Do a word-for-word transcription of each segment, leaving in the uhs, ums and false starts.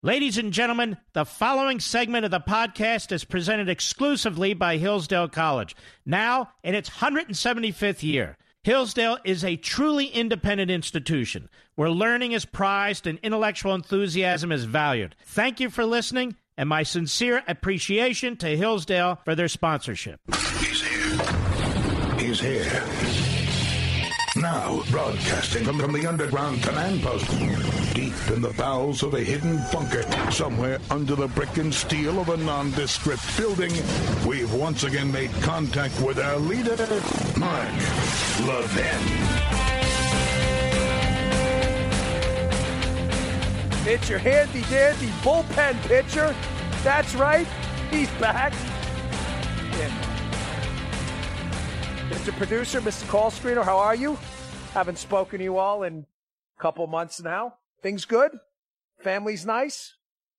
Ladies and gentlemen, the following segment of the podcast is presented exclusively by Hillsdale College, now in its one hundred seventy-fifth year. Hillsdale is a truly independent institution where learning is prized and intellectual enthusiasm is valued. Thank you for listening, and my sincere appreciation to Hillsdale for their sponsorship. He's here. He's here. Now, broadcasting from, from the underground command post, deep in the bowels of a hidden bunker, somewhere under the brick and steel of a nondescript building, we've once again made contact with our leader, Mark Levin. It's your handy-dandy bullpen pitcher. That's right. He's back. Yeah. Mister Producer, Mister Call Screener, how are you? Haven't spoken to you all in a couple months now. Things good? Family's nice?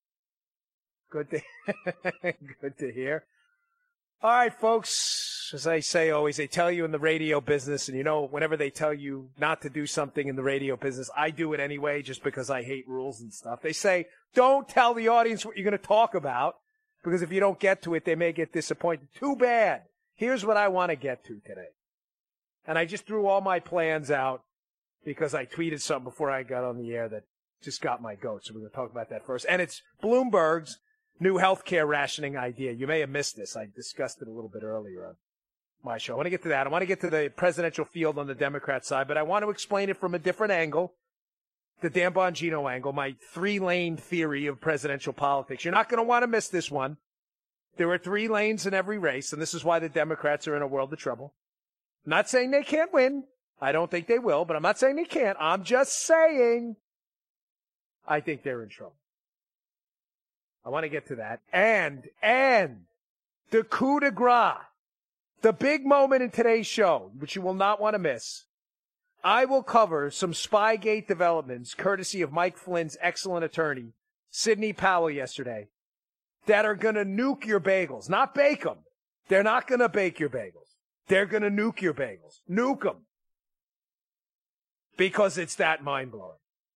Good to, good to hear. All right, folks, as I say always, they tell you in the radio business, and you know, whenever they tell you not to do something in the radio business, I do it anyway just because I hate rules and stuff. They say, don't tell the audience what you're going to talk about, because if you don't get to it, they may get disappointed. Too bad. Here's what I want to get to today. And I just threw all my plans out because I tweeted something before I got on the air that just got my goat. So we're going to talk about that first. And it's Bloomberg's new healthcare rationing idea. You may have missed this. I discussed it a little bit earlier on my show. I want to get to that. I want to get to the presidential field on the Democrat side, but I want to explain it from a different angle, the Dan Bongino angle, my three-lane theory of presidential politics. You're not going to want to miss this one. There are three lanes in every race, and this is why the Democrats are in a world of trouble. I'm not saying they can't win. I don't think they will, but I'm not saying they can't. I'm just saying I think they're in trouble. I want to get to that. And, and the coup de grace, the big moment in today's show, which you will not want to miss. I will cover some Spygate developments, courtesy of Mike Flynn's excellent attorney, Sidney Powell, yesterday, that are going to nuke your bagels. Not bake them. They're not going to bake your bagels. They're going to nuke your bagels. Nuke them. Because it's that mind-blowing.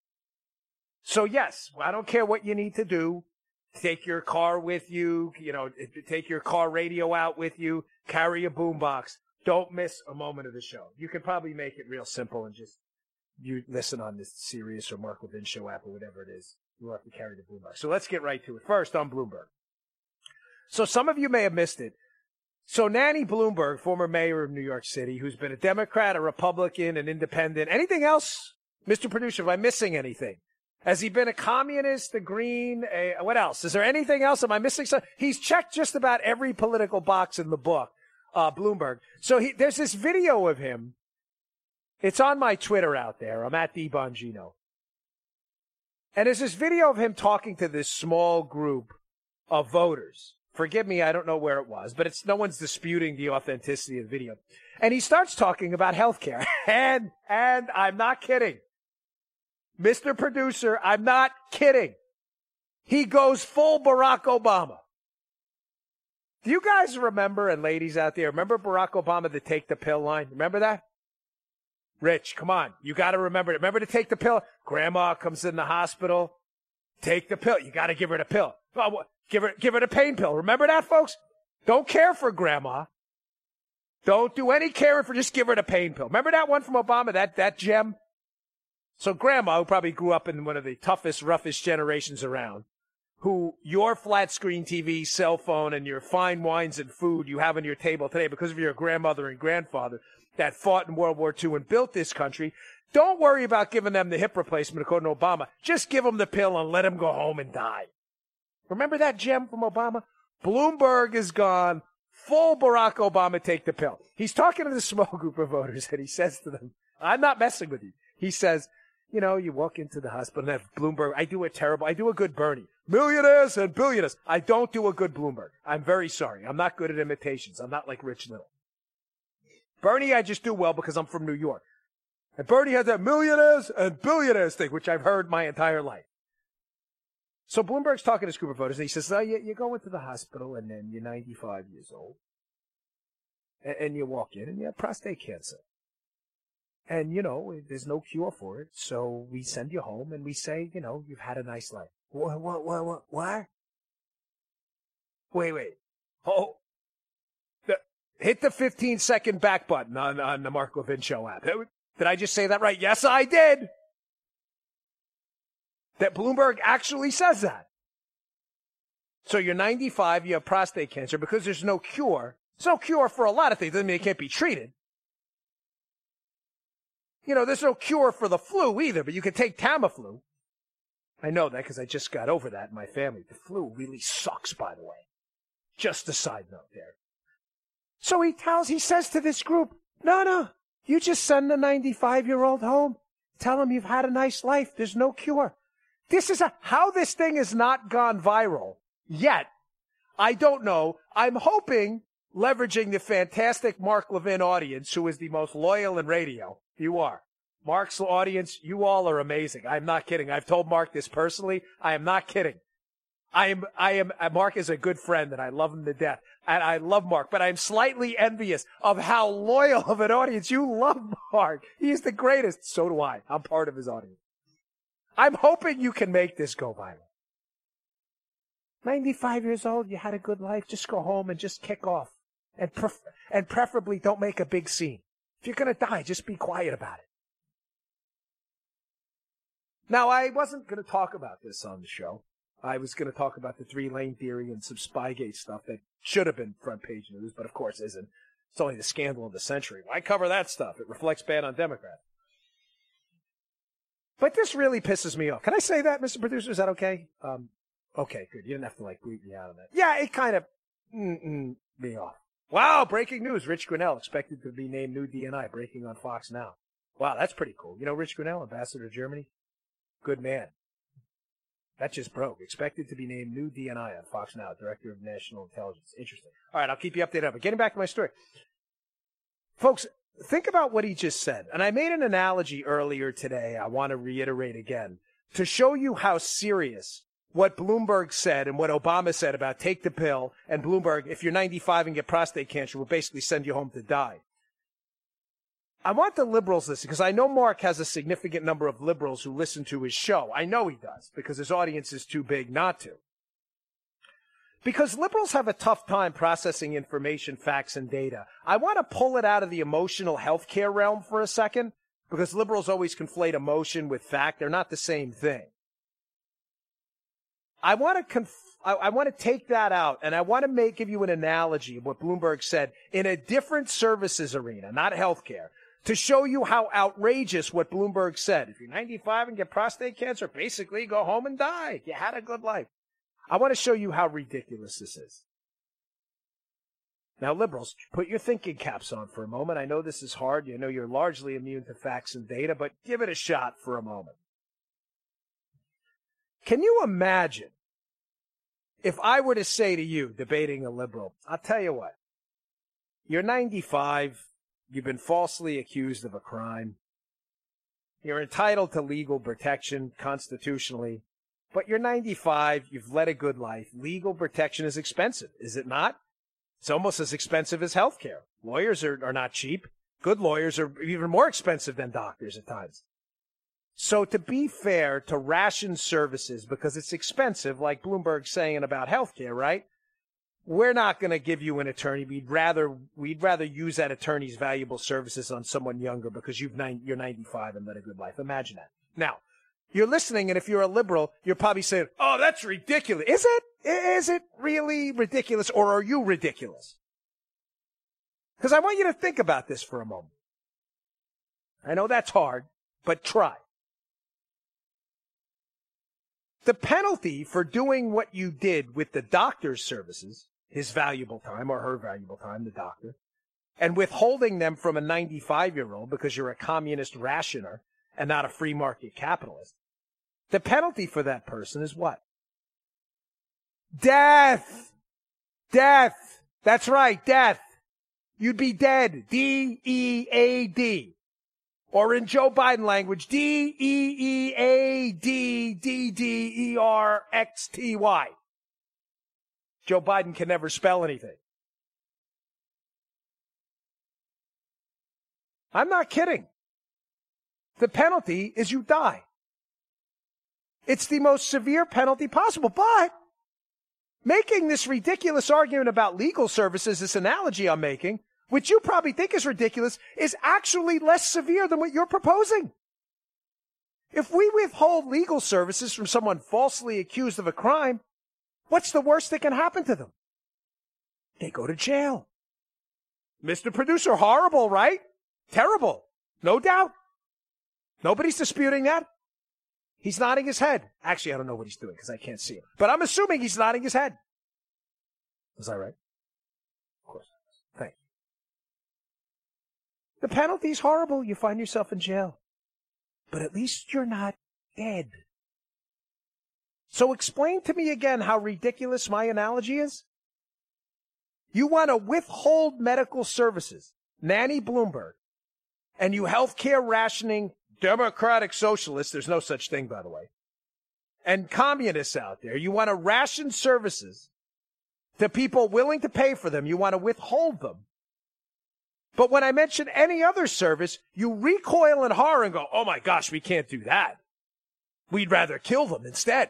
So, yes, I don't care what you need to do. Take your car with you. You know, take your car radio out with you. Carry a boombox. Don't miss a moment of the show. You can probably make it real simple and just you listen on this Sirius or Mark Levin show app or whatever it is. You have to carry the boombox. So let's get right to it. First, on Bloomberg. So some of you may have missed it. So Nanny Bloomberg, former mayor of New York City, who's been a Democrat, a Republican, an independent. Anything else, Mister Producer? Am I missing anything? Has he been a communist, a green, a, what else? Is there anything else? Am I missing something? He's checked just about every political box in the book, uh, Bloomberg. So he, there's this video of him. It's on my Twitter out there. I'm at D Bongino. And there's this video of him talking to this small group of voters. Forgive me, I don't know where it was, but it's no one's disputing the authenticity of the video. And he starts talking about health care. and, and I'm not kidding. Mister Producer, I'm not kidding. He goes full Barack Obama. Do you guys remember, and ladies out there, remember Barack Obama, the take the pill line? Remember that? Rich, come on. You got to remember it. Remember to take the pill? Grandma comes in the hospital. Take the pill. You got to give her the pill. Oh, what? Give her, give her the pain pill. Remember that, folks? Don't care for grandma. Don't do any caring for, just give her the pain pill. Remember that one from Obama, that, that gem? So grandma, who probably grew up in one of the toughest, roughest generations around, who your flat screen T V, cell phone, and your fine wines and food you have on your table today because of your grandmother and grandfather that fought in World War Two and built this country, don't worry about giving them the hip replacement according to Obama. Just give them the pill and let them go home and die. Remember that gem from Obama? Bloomberg is gone. Full Barack Obama, take the pill. He's talking to the small group of voters, and he says to them, I'm not messing with you. He says, you know, you walk into the hospital and have Bloomberg. I do a terrible, I do a good Bernie. Millionaires and billionaires. I don't do a good Bloomberg. I'm very sorry. I'm not good at imitations. I'm not like Rich Little. Bernie, I just do well because I'm from New York. And Bernie has that millionaires and billionaires thing, which I've heard my entire life. So Bloomberg's talking to this group of voters, and he says, oh, you, you go into the hospital, and then you're ninety-five years old, and, and you walk in, and you have prostate cancer. And, you know, there's no cure for it, so we send you home, and we say, you know, you've had a nice life. What, what, what, what, what? Wait, wait. Oh, the, hit the fifteen second back button on, on the Mark Levin Show app. Did I just say that right? Yes, I did. That Bloomberg actually says that. So you're ninety-five, you have prostate cancer because there's no cure. There's no cure for a lot of things. Doesn't mean it can't be treated. You know, there's no cure for the flu either, but you can take Tamiflu. I know that because I just got over that in my family. The flu really sucks, by the way. Just a side note there. So he tells, he says to this group, no, no, you just send the ninety-five-year-old home. Tell him you've had a nice life. There's no cure. This is a, how this thing has not gone viral yet. I don't know. I'm hoping, leveraging the fantastic Mark Levin audience, who is the most loyal in radio. You are. Mark's audience, you all are amazing. I'm not kidding. I've told Mark this personally. I am not kidding. I am, I am, Mark is a good friend and I love him to death. And I love Mark, but I'm slightly envious of how loyal of an audience you love Mark. He's the greatest. So do I. I'm part of his audience. I'm hoping you can make this go viral. ninety-five years old, you had a good life. Just go home and just kick off. And pref- and preferably don't make a big scene. If you're going to die, just be quiet about it. Now, I wasn't going to talk about this on the show. I was going to talk about the three-lane theory and some Spygate stuff that should have been front page news, but of course isn't. It's only the scandal of the century. Why cover that stuff? It reflects bad on Democrats. But this really pisses me off. Can I say that, Mister Producer? Is that okay? Um, okay, good. You didn't have to, like, bleep me out on that. Yeah, it kind of mm-mm me off. Wow, breaking news. Rich Grinnell expected to be named new D N I, breaking on Fox Now. Wow, that's pretty cool. You know Rich Grinnell, ambassador to Germany? Good man. That just broke. Expected to be named new D N I on Fox Now, Director of National Intelligence. Interesting. All right, I'll keep you updated. But getting back to my story. Folks, think about what he just said. And I made an analogy earlier today I want to reiterate again to show you how serious what Bloomberg said and what Obama said about take the pill, and Bloomberg, if you're ninety-five and get prostate cancer, will basically send you home to die. I want the liberals listening, because I know Mark has a significant number of liberals who listen to his show. I know he does, because his audience is too big not to. Because liberals have a tough time processing information, facts, and data. I want to pull it out of the emotional healthcare realm for a second, because liberals always conflate emotion with fact. They're not the same thing. I want to conf- I, I want to take that out, and I want to make give you an analogy of what Bloomberg said in a different services arena, not healthcare, to show you how outrageous what Bloomberg said. If you're ninety-five and get prostate cancer, basically go home and die. You had a good life. I want to show you how ridiculous this is. Now, liberals, put your thinking caps on for a moment. I know this is hard. You know you're largely immune to facts and data, but give it a shot for a moment. Can you imagine if I were to say to you, debating a liberal, I'll tell you what, you're ninety-five, you've been falsely accused of a crime, you're entitled to legal protection constitutionally, but you're ninety-five, you've led a good life. Legal protection is expensive, is it not? It's almost as expensive as health care. Lawyers are, are not cheap. Good lawyers are even more expensive than doctors at times. So to be fair, to ration services, because it's expensive, like Bloomberg's saying about health care, right? We're not going to give you an attorney. We'd rather we'd rather use that attorney's valuable services on someone younger because you've nine, you're ninety-five and led a good life. Imagine that. Now, you're listening, and if you're a liberal, you're probably saying, oh, that's ridiculous. Is it? Is it really ridiculous, or are you ridiculous? Because I want you to think about this for a moment. I know that's hard, but try. The penalty for doing what you did with the doctor's services, his valuable time or her valuable time, the doctor, and withholding them from a ninety-five-year-old because you're a communist rationer and not a free market capitalist, the penalty for that person is what? Death! Death! That's right, death. You'd be dead. D E A D. Or in Joe Biden language, D E E A D D D E R X T Y. Joe Biden can never spell anything. I'm not kidding. The penalty is you die. It's the most severe penalty possible. But making this ridiculous argument about legal services, this analogy I'm making, which you probably think is ridiculous, is actually less severe than what you're proposing. If we withhold legal services from someone falsely accused of a crime, what's the worst that can happen to them? They go to jail. Mister Producer, horrible, right? Terrible. No doubt. Nobody's disputing that. He's nodding his head. Actually, I don't know what he's doing because I can't see him. But I'm assuming he's nodding his head. Was I right? Of course. Thank you. The penalty's horrible. You find yourself in jail. But at least you're not dead. So explain to me again how ridiculous my analogy is. You want to withhold medical services, Nanny Bloomberg, and you healthcare rationing democratic socialists, there's no such thing, by the way, and communists out there. You want to ration services to people willing to pay for them. You want to withhold them. But when I mention any other service, you recoil in horror and go, oh my gosh, we can't do that. We'd rather kill them instead.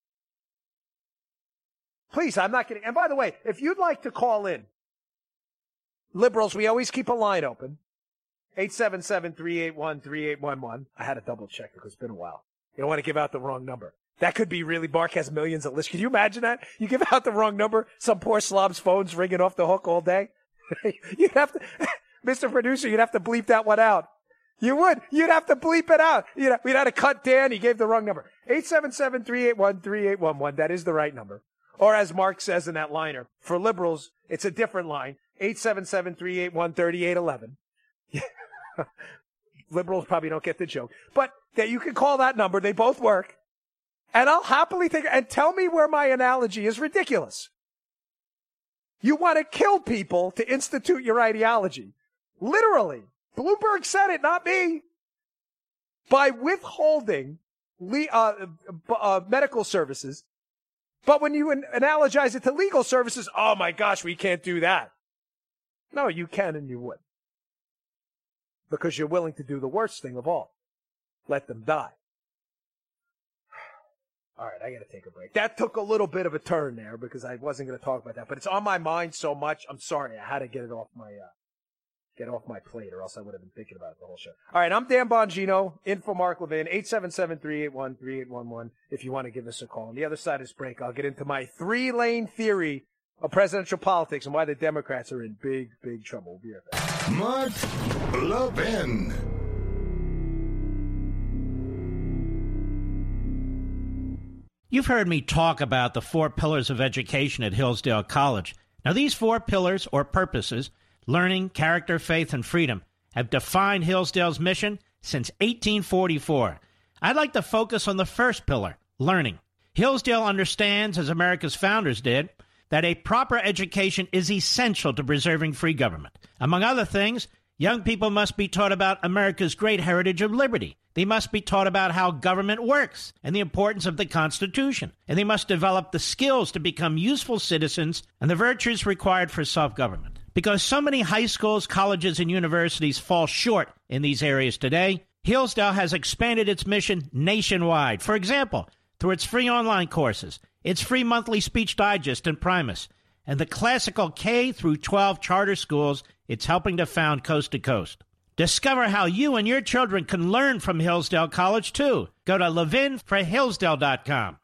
Please, I'm not kidding. And by the way, if you'd like to call in, liberals, we always keep a line open. eight seven seven, three eight one, three eight one one. I had to double check because it's been a while. You don't want to give out the wrong number. That could be really, Mark has millions of lists. Can you imagine that? You give out the wrong number, some poor slob's phone's ringing off the hook all day. You'd have to, Mister Producer, you'd have to bleep that one out. You would. You'd have to bleep it out. You know, we'd have to cut Dan. He gave the wrong number. eight seven seven, three eight one, three eight one one. That is the right number. Or as Mark says in that liner, for liberals, it's a different line. eight seven seven, three eight one, three eight one one. Liberals probably don't get the joke. But that you can call that number. They both work. And I'll happily take it. And tell me where my analogy is ridiculous. You want to kill people to institute your ideology. Literally. Bloomberg said it, not me. By withholding le- uh, uh, medical services. But when you an- analogize it to legal services, oh my gosh, we can't do that. No, you can and you would. Because you're willing to do the worst thing of all. Let them die. All right, I got to take a break. That took a little bit of a turn there because I wasn't going to talk about that, but it's on my mind so much. I'm sorry, I had to get it off my uh, get it off my plate, or else I would have been thinking about it the whole show. All right, I'm Dan Bongino, in for Mark Levin, eight seven seven, three eight one, three eight one one. If you want to give us a call. On the other side of this break, I'll get into my three-lane theory of presidential politics and why the Democrats are in big, big trouble. We'll be right back. Mark Levin. You've heard me talk about the four pillars of education at Hillsdale College. Now, these four pillars, or purposes, learning, character, faith, and freedom, have defined Hillsdale's mission since eighteen forty-four. I'd like to focus on the first pillar, learning. Hillsdale understands, as America's founders did, that a proper education is essential to preserving free government. Among other things, young people must be taught about America's great heritage of liberty. They must be taught about how government works and the importance of the Constitution. And they must develop the skills to become useful citizens and the virtues required for self-government. Because so many high schools, colleges, and universities fall short in these areas today, Hillsdale has expanded its mission nationwide. For example, through its free online courses, its free monthly speech digest and Primus, and the classical K through twelve charter schools it's helping to found coast to coast. Discover how you and your children can learn from Hillsdale College, too. Go to levin for hillsdale dot com.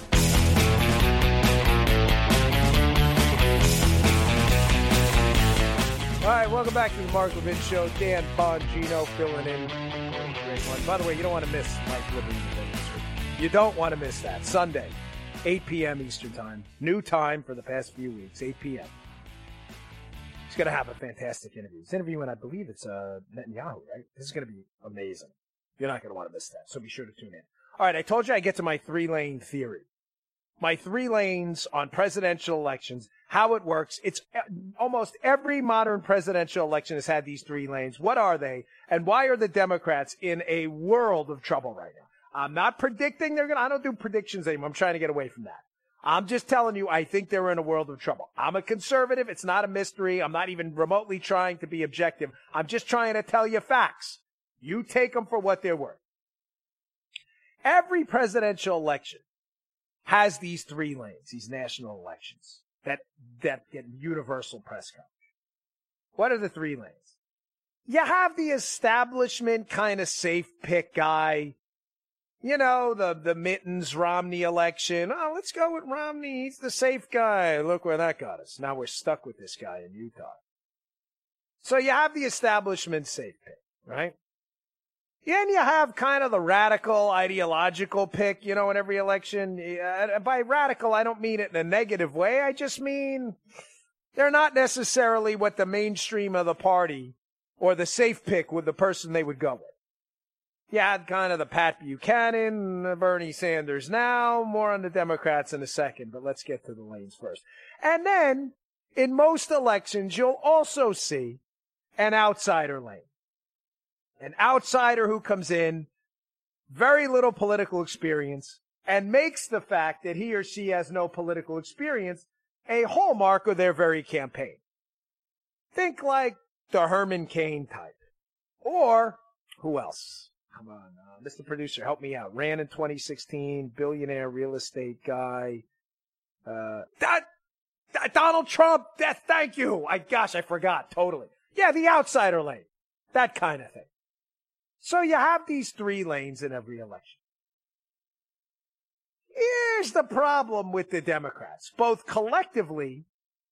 All right, welcome back to the Mark Levin Show. Dan Bongino filling in. Great one. By the way, you don't want to miss Mike Levin. You don't want to miss that. Sunday, eight p.m. Eastern Time. New time for the past few weeks, eight p.m. He's going to have a fantastic interview. He's interviewing, I believe it's uh, Netanyahu, right? This is going to be amazing. You're not going to want to miss that, so be sure to tune in. All right, I told you I get to my three-lane theory. My three lanes on presidential elections, how it works. It's almost every modern presidential election has had these three lanes. What are they? And why are the Democrats in a world of trouble right now? I'm not predicting they're going to, I don't do predictions anymore. I'm trying to get away from that. I'm just telling you, I think they're in a world of trouble. I'm a conservative. It's not a mystery. I'm not even remotely trying to be objective. I'm just trying to tell you facts. You take them for what they're worth. Every presidential election has these three lanes, these national elections that, that get universal press coverage. What are the three lanes? You have the establishment kind of safe pick guy. You know, the, the Mittens Romney election. Oh, let's go with Romney. He's the safe guy. Look where that got us. Now we're stuck with this guy in Utah. So you have the establishment safe pick, right? Then you have kind of the radical ideological pick, you know, in every election. Uh, by radical, I don't mean it in a negative way. I just mean they're not necessarily what the mainstream of the party or the safe pick with the person they would go with. You had kind of the Pat Buchanan, the Bernie Sanders now, more on the Democrats in a second, but let's get to the lanes first. And then, in most elections, you'll also see an outsider lane. An outsider who comes in, very little political experience, and makes the fact that he or she has no political experience a hallmark of their very campaign. Think like the Herman Cain type. Or, who else? Come on, uh, Mister Producer, help me out. Ran in twenty sixteen, billionaire real estate guy. Uh, that, that Donald Trump. That, thank you. I gosh, I forgot totally. Yeah, the outsider lane, that kind of thing. So you have these three lanes in every election. Here's the problem with the Democrats, both collectively,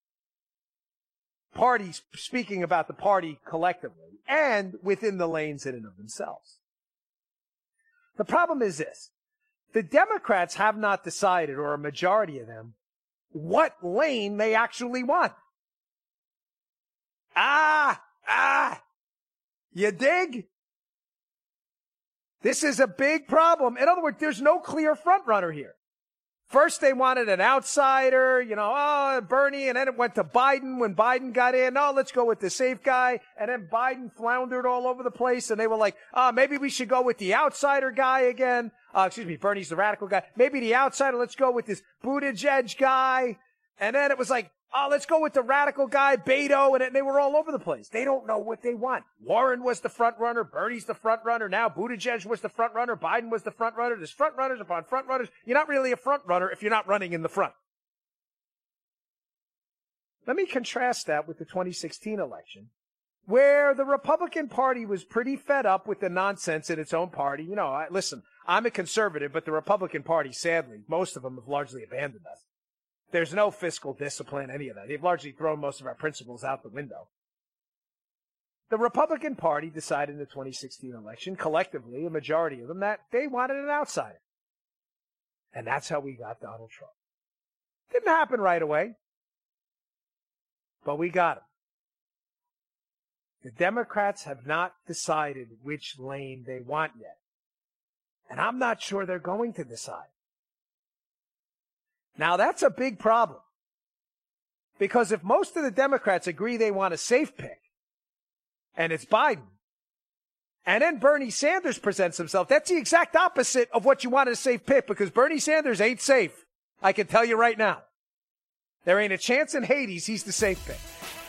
parties speaking about the party collectively, and within the lanes in and of themselves. The problem is this. The Democrats have not decided, or a majority of them, what lane they actually want. Ah, ah, you dig? This is a big problem. In other words, there's no clear front runner here. First, they wanted an outsider, you know, oh, Bernie, and then it went to Biden when Biden got in. Oh, let's go with the safe guy. And then Biden floundered all over the place, and they were like, oh, maybe we should go with the outsider guy again. Uh, excuse me, Bernie's the radical guy. Maybe the outsider, let's go with this Buttigieg guy. And then it was like, oh, let's go with the radical guy, Beto, and they were all over the place. They don't know what they want. Warren was the front runner. Bernie's the front runner. Now Buttigieg was the front runner. Biden was the front runner. There's front runners upon front runners. You're not really a front runner if you're not running in the front. Let me contrast that with the twenty sixteen election, where the Republican Party was pretty fed up with the nonsense in its own party. You know, I, listen, I'm a conservative, but the Republican Party, sadly, most of them have largely abandoned us. There's no fiscal discipline, any of that. They've largely thrown most of our principles out the window. The Republican Party decided in the twenty sixteen election, collectively, a majority of them, that they wanted an outsider. And that's how we got Donald Trump. Didn't happen right away, but we got him. The Democrats have not decided which lane they want yet. And I'm not sure they're going to decide. Now, that's a big problem. Because if most of the Democrats agree they want a safe pick, and it's Biden, and then Bernie Sanders presents himself, that's the exact opposite of what you want a safe pick, because Bernie Sanders ain't safe. I can tell you right now. There ain't a chance in Hades he's the safe pick.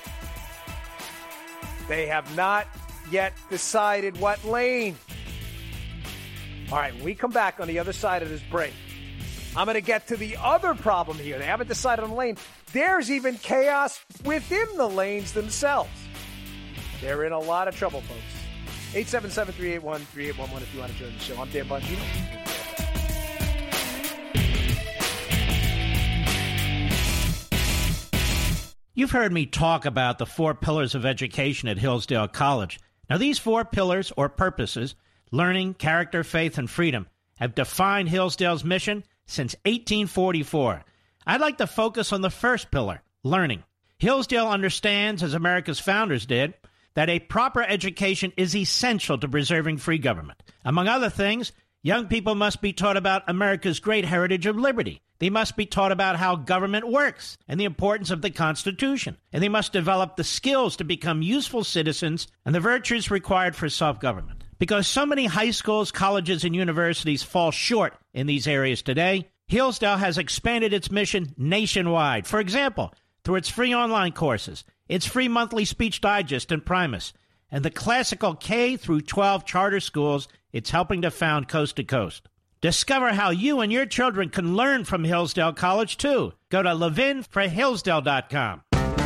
They have not yet decided what lane. All right, when we come back on the other side of this break, I'm going to get to the other problem here. They haven't decided on the lane. There's even chaos within the lanes themselves. They're in a lot of trouble, folks. eight seven seven, three eight one, three eight one one if you want to join the show. I'm Dan Bongino. You've heard me talk about the four pillars of education at Hillsdale College. Now, these four pillars or purposes, learning, character, faith, and freedom, have defined Hillsdale's mission since eighteen forty-four. I'd like to focus on the first pillar, learning. Hillsdale understands, as America's founders did, that a proper education is essential to preserving free government. Among other things, young people must be taught about America's great heritage of liberty. They must be taught about how government works and the importance of the Constitution. And they must develop the skills to become useful citizens and the virtues required for self-government. Because so many high schools, colleges, and universities fall short in these areas today, Hillsdale has expanded its mission nationwide. For example, through its free online courses, its free monthly speech digest and Primus, and the classical K through twelve charter schools it's helping to found coast to coast. Discover how you and your children can learn from Hillsdale College, too. Go to levin for hillsdale dot com.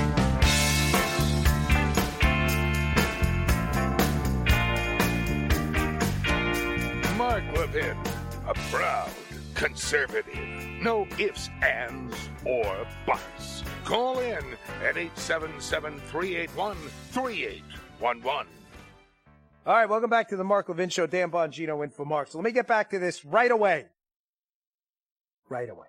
Mark Levin, a proud conservative. No ifs, ands, or buts. Call in at eight seven seven, three eight one, three eight one one. All right, welcome back to the Mark Levin Show. Dan Bongino in for Mark. So let me get back to this right away. Right away.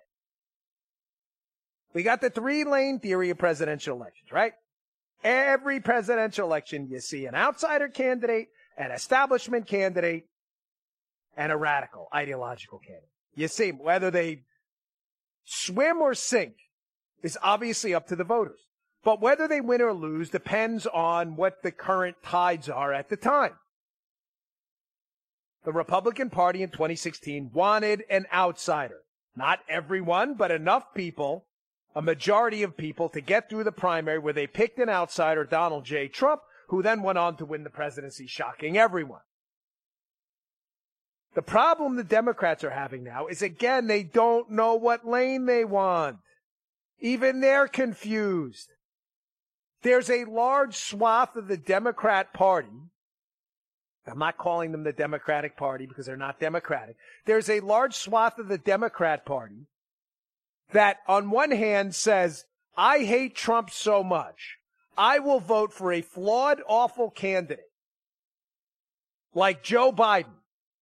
We got the three-lane theory of presidential elections, right? Every presidential election, you see an outsider candidate, an establishment candidate, and a radical ideological candidate. You see, whether they swim or sink is obviously up to the voters. But whether they win or lose depends on what the current tides are at the time. The Republican Party in twenty sixteen wanted an outsider. Not everyone, but enough people, a majority of people, to get through the primary where they picked an outsider, Donald J. Trump, who then went on to win the presidency, shocking everyone. The problem the Democrats are having now is, again, they don't know what lane they want. Even they're confused. There's a large swath of the Democrat Party. I'm not calling them the Democratic Party because they're not Democratic. There's a large swath of the Democrat Party that on one hand says, I hate Trump so much, I will vote for a flawed, awful candidate like Joe Biden.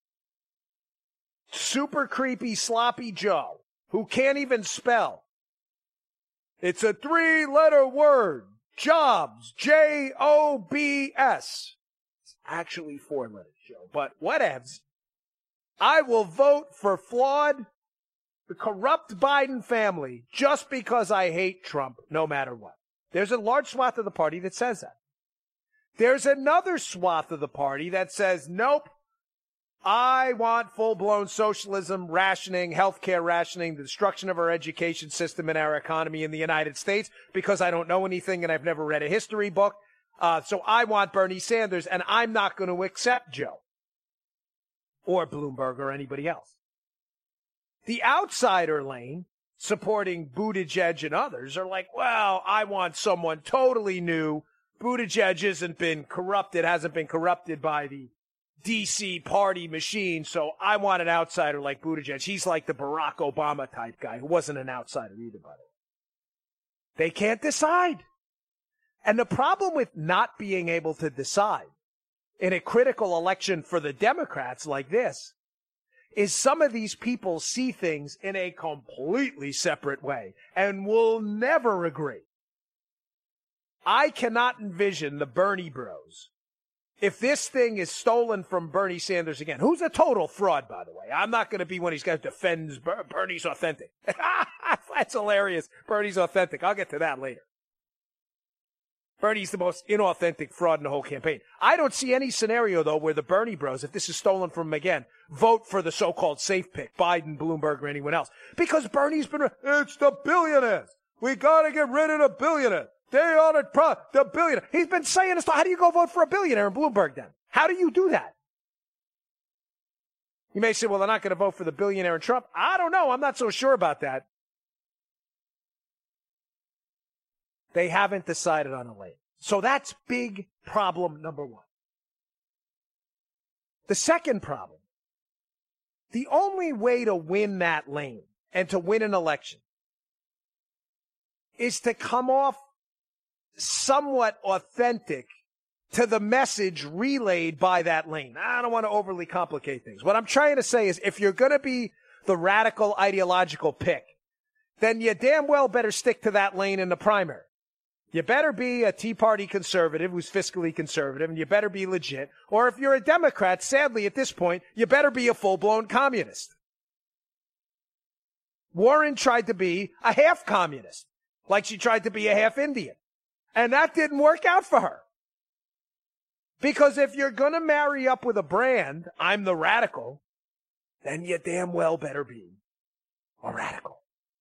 Super creepy, sloppy Joe, who can't even spell. It's a three-letter word. Jobs. J O B S. It's actually four letters, Joe, but whatevs. I will vote for flawed, the corrupt Biden family just because I hate Trump, no matter what. There's a large swath of the party that says that. There's another swath of the party that says, nope, I want full-blown socialism, rationing, healthcare rationing, the destruction of our education system and our economy in the United States because I don't know anything and I've never read a history book. Uh, so I want Bernie Sanders, and I'm not going to accept Joe or Bloomberg or anybody else. The outsider lane, supporting Buttigieg and others, are like, well, I want someone totally new. Buttigieg hasn't been corrupted, hasn't been corrupted by the D C party machine, so I want an outsider like Buttigieg. He's like the Barack Obama type guy who wasn't an outsider either, by the way. They can't decide. And the problem with not being able to decide in a critical election for the Democrats like this is some of these people see things in a completely separate way and will never agree. I cannot envision the Bernie bros. If this thing is stolen from Bernie Sanders again, who's a total fraud, by the way. I'm not going to be one of these guys who defends Ber- Bernie's authentic. That's hilarious. Bernie's authentic. I'll get to that later. Bernie's the most inauthentic fraud in the whole campaign. I don't see any scenario, though, where the Bernie bros, if this is stolen from them again, vote for the so-called safe pick, Biden, Bloomberg, or anyone else. Because Bernie's been, it's the billionaires. We got to get rid of the billionaires. They are the, pro- the billionaire. He's been saying this. How do you go vote for a billionaire in Bloomberg then? How do you do that? You may say, well, they're not going to vote for the billionaire in Trump. I don't know. I'm not so sure about that. They haven't decided on a lane. So that's big problem number one. The second problem, the only way to win that lane and to win an election is to come off somewhat authentic to the message relayed by that lane. I don't want to overly complicate things. What I'm trying to say is if you're going to be the radical ideological pick, then you damn well better stick to that lane in the primary. You better be a Tea Party conservative who's fiscally conservative, and you better be legit. Or if you're a Democrat, sadly at this point, you better be a full-blown communist. Warren tried to be a half communist, like she tried to be a half Indian. And that didn't work out for her. Because if you're going to marry up with a brand, I'm the radical, then you damn well better be a radical.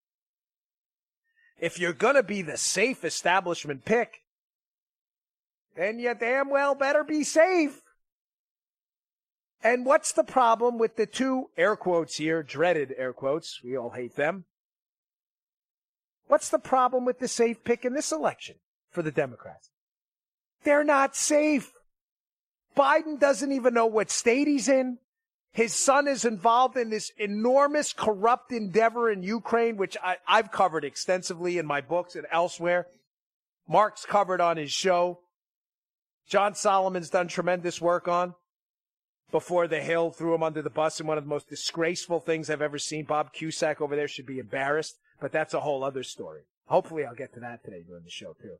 If you're going to be the safe establishment pick, then you damn well better be safe. And what's the problem with the two, air quotes here, dreaded air quotes, we all hate them. What's the problem with the safe pick in this election for the Democrats? They're not safe. Biden doesn't even know what state he's in. His son is involved in this enormous corrupt endeavor in Ukraine, which I, I've covered extensively in my books and elsewhere. Mark's covered on his show. John Solomon's done tremendous work on. Before the Hill threw him under the bus in one of the most disgraceful things I've ever seen. Bob Cusack over there should be embarrassed, but that's a whole other story. Hopefully I'll get to that today during the show, too.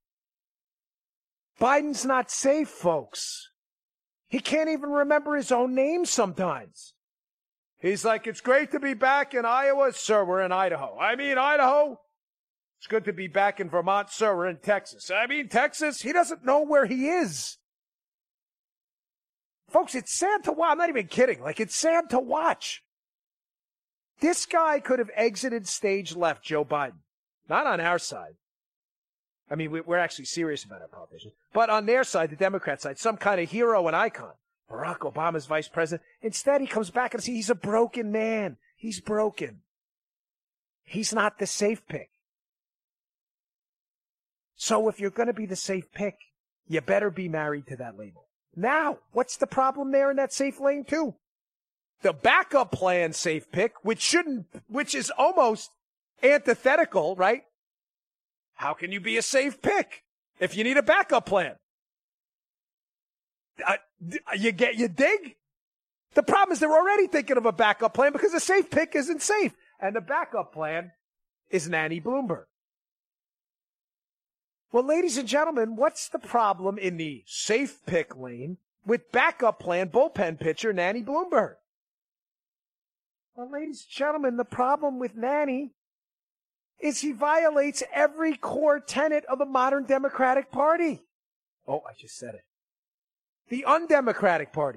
Biden's not safe, folks. He can't even remember his own name sometimes. He's like, it's great to be back in Iowa. Sir, we're in Idaho. I mean, Idaho. It's good to be back in Vermont. Sir, we're in Texas. I mean, Texas. He doesn't know where he is. Folks, it's sad to watch. I'm not even kidding. Like, it's sad to watch. This guy could have exited stage left, Joe Biden. Not on our side. I mean, we're actually serious about our politicians. But on their side, the Democrat side, some kind of hero and icon. Barack Obama's vice president. Instead, he comes back and says he's a broken man. He's broken. He's not the safe pick. So if you're going to be the safe pick, you better be married to that label. Now, what's the problem there in that safe lane, too? The backup plan safe pick, which shouldn't, which is almost antithetical, right? How can you be a safe pick if you need a backup plan? Uh, you get, you dig? The problem is they're already thinking of a backup plan because the safe pick isn't safe. And the backup plan is Nanny Bloomberg. Well, ladies and gentlemen, what's the problem in the safe pick lane with backup plan bullpen pitcher Nanny Bloomberg? Well, ladies and gentlemen, the problem with Nanny is he violates every core tenet of the modern Democratic Party. Oh, I just said it. The undemocratic party.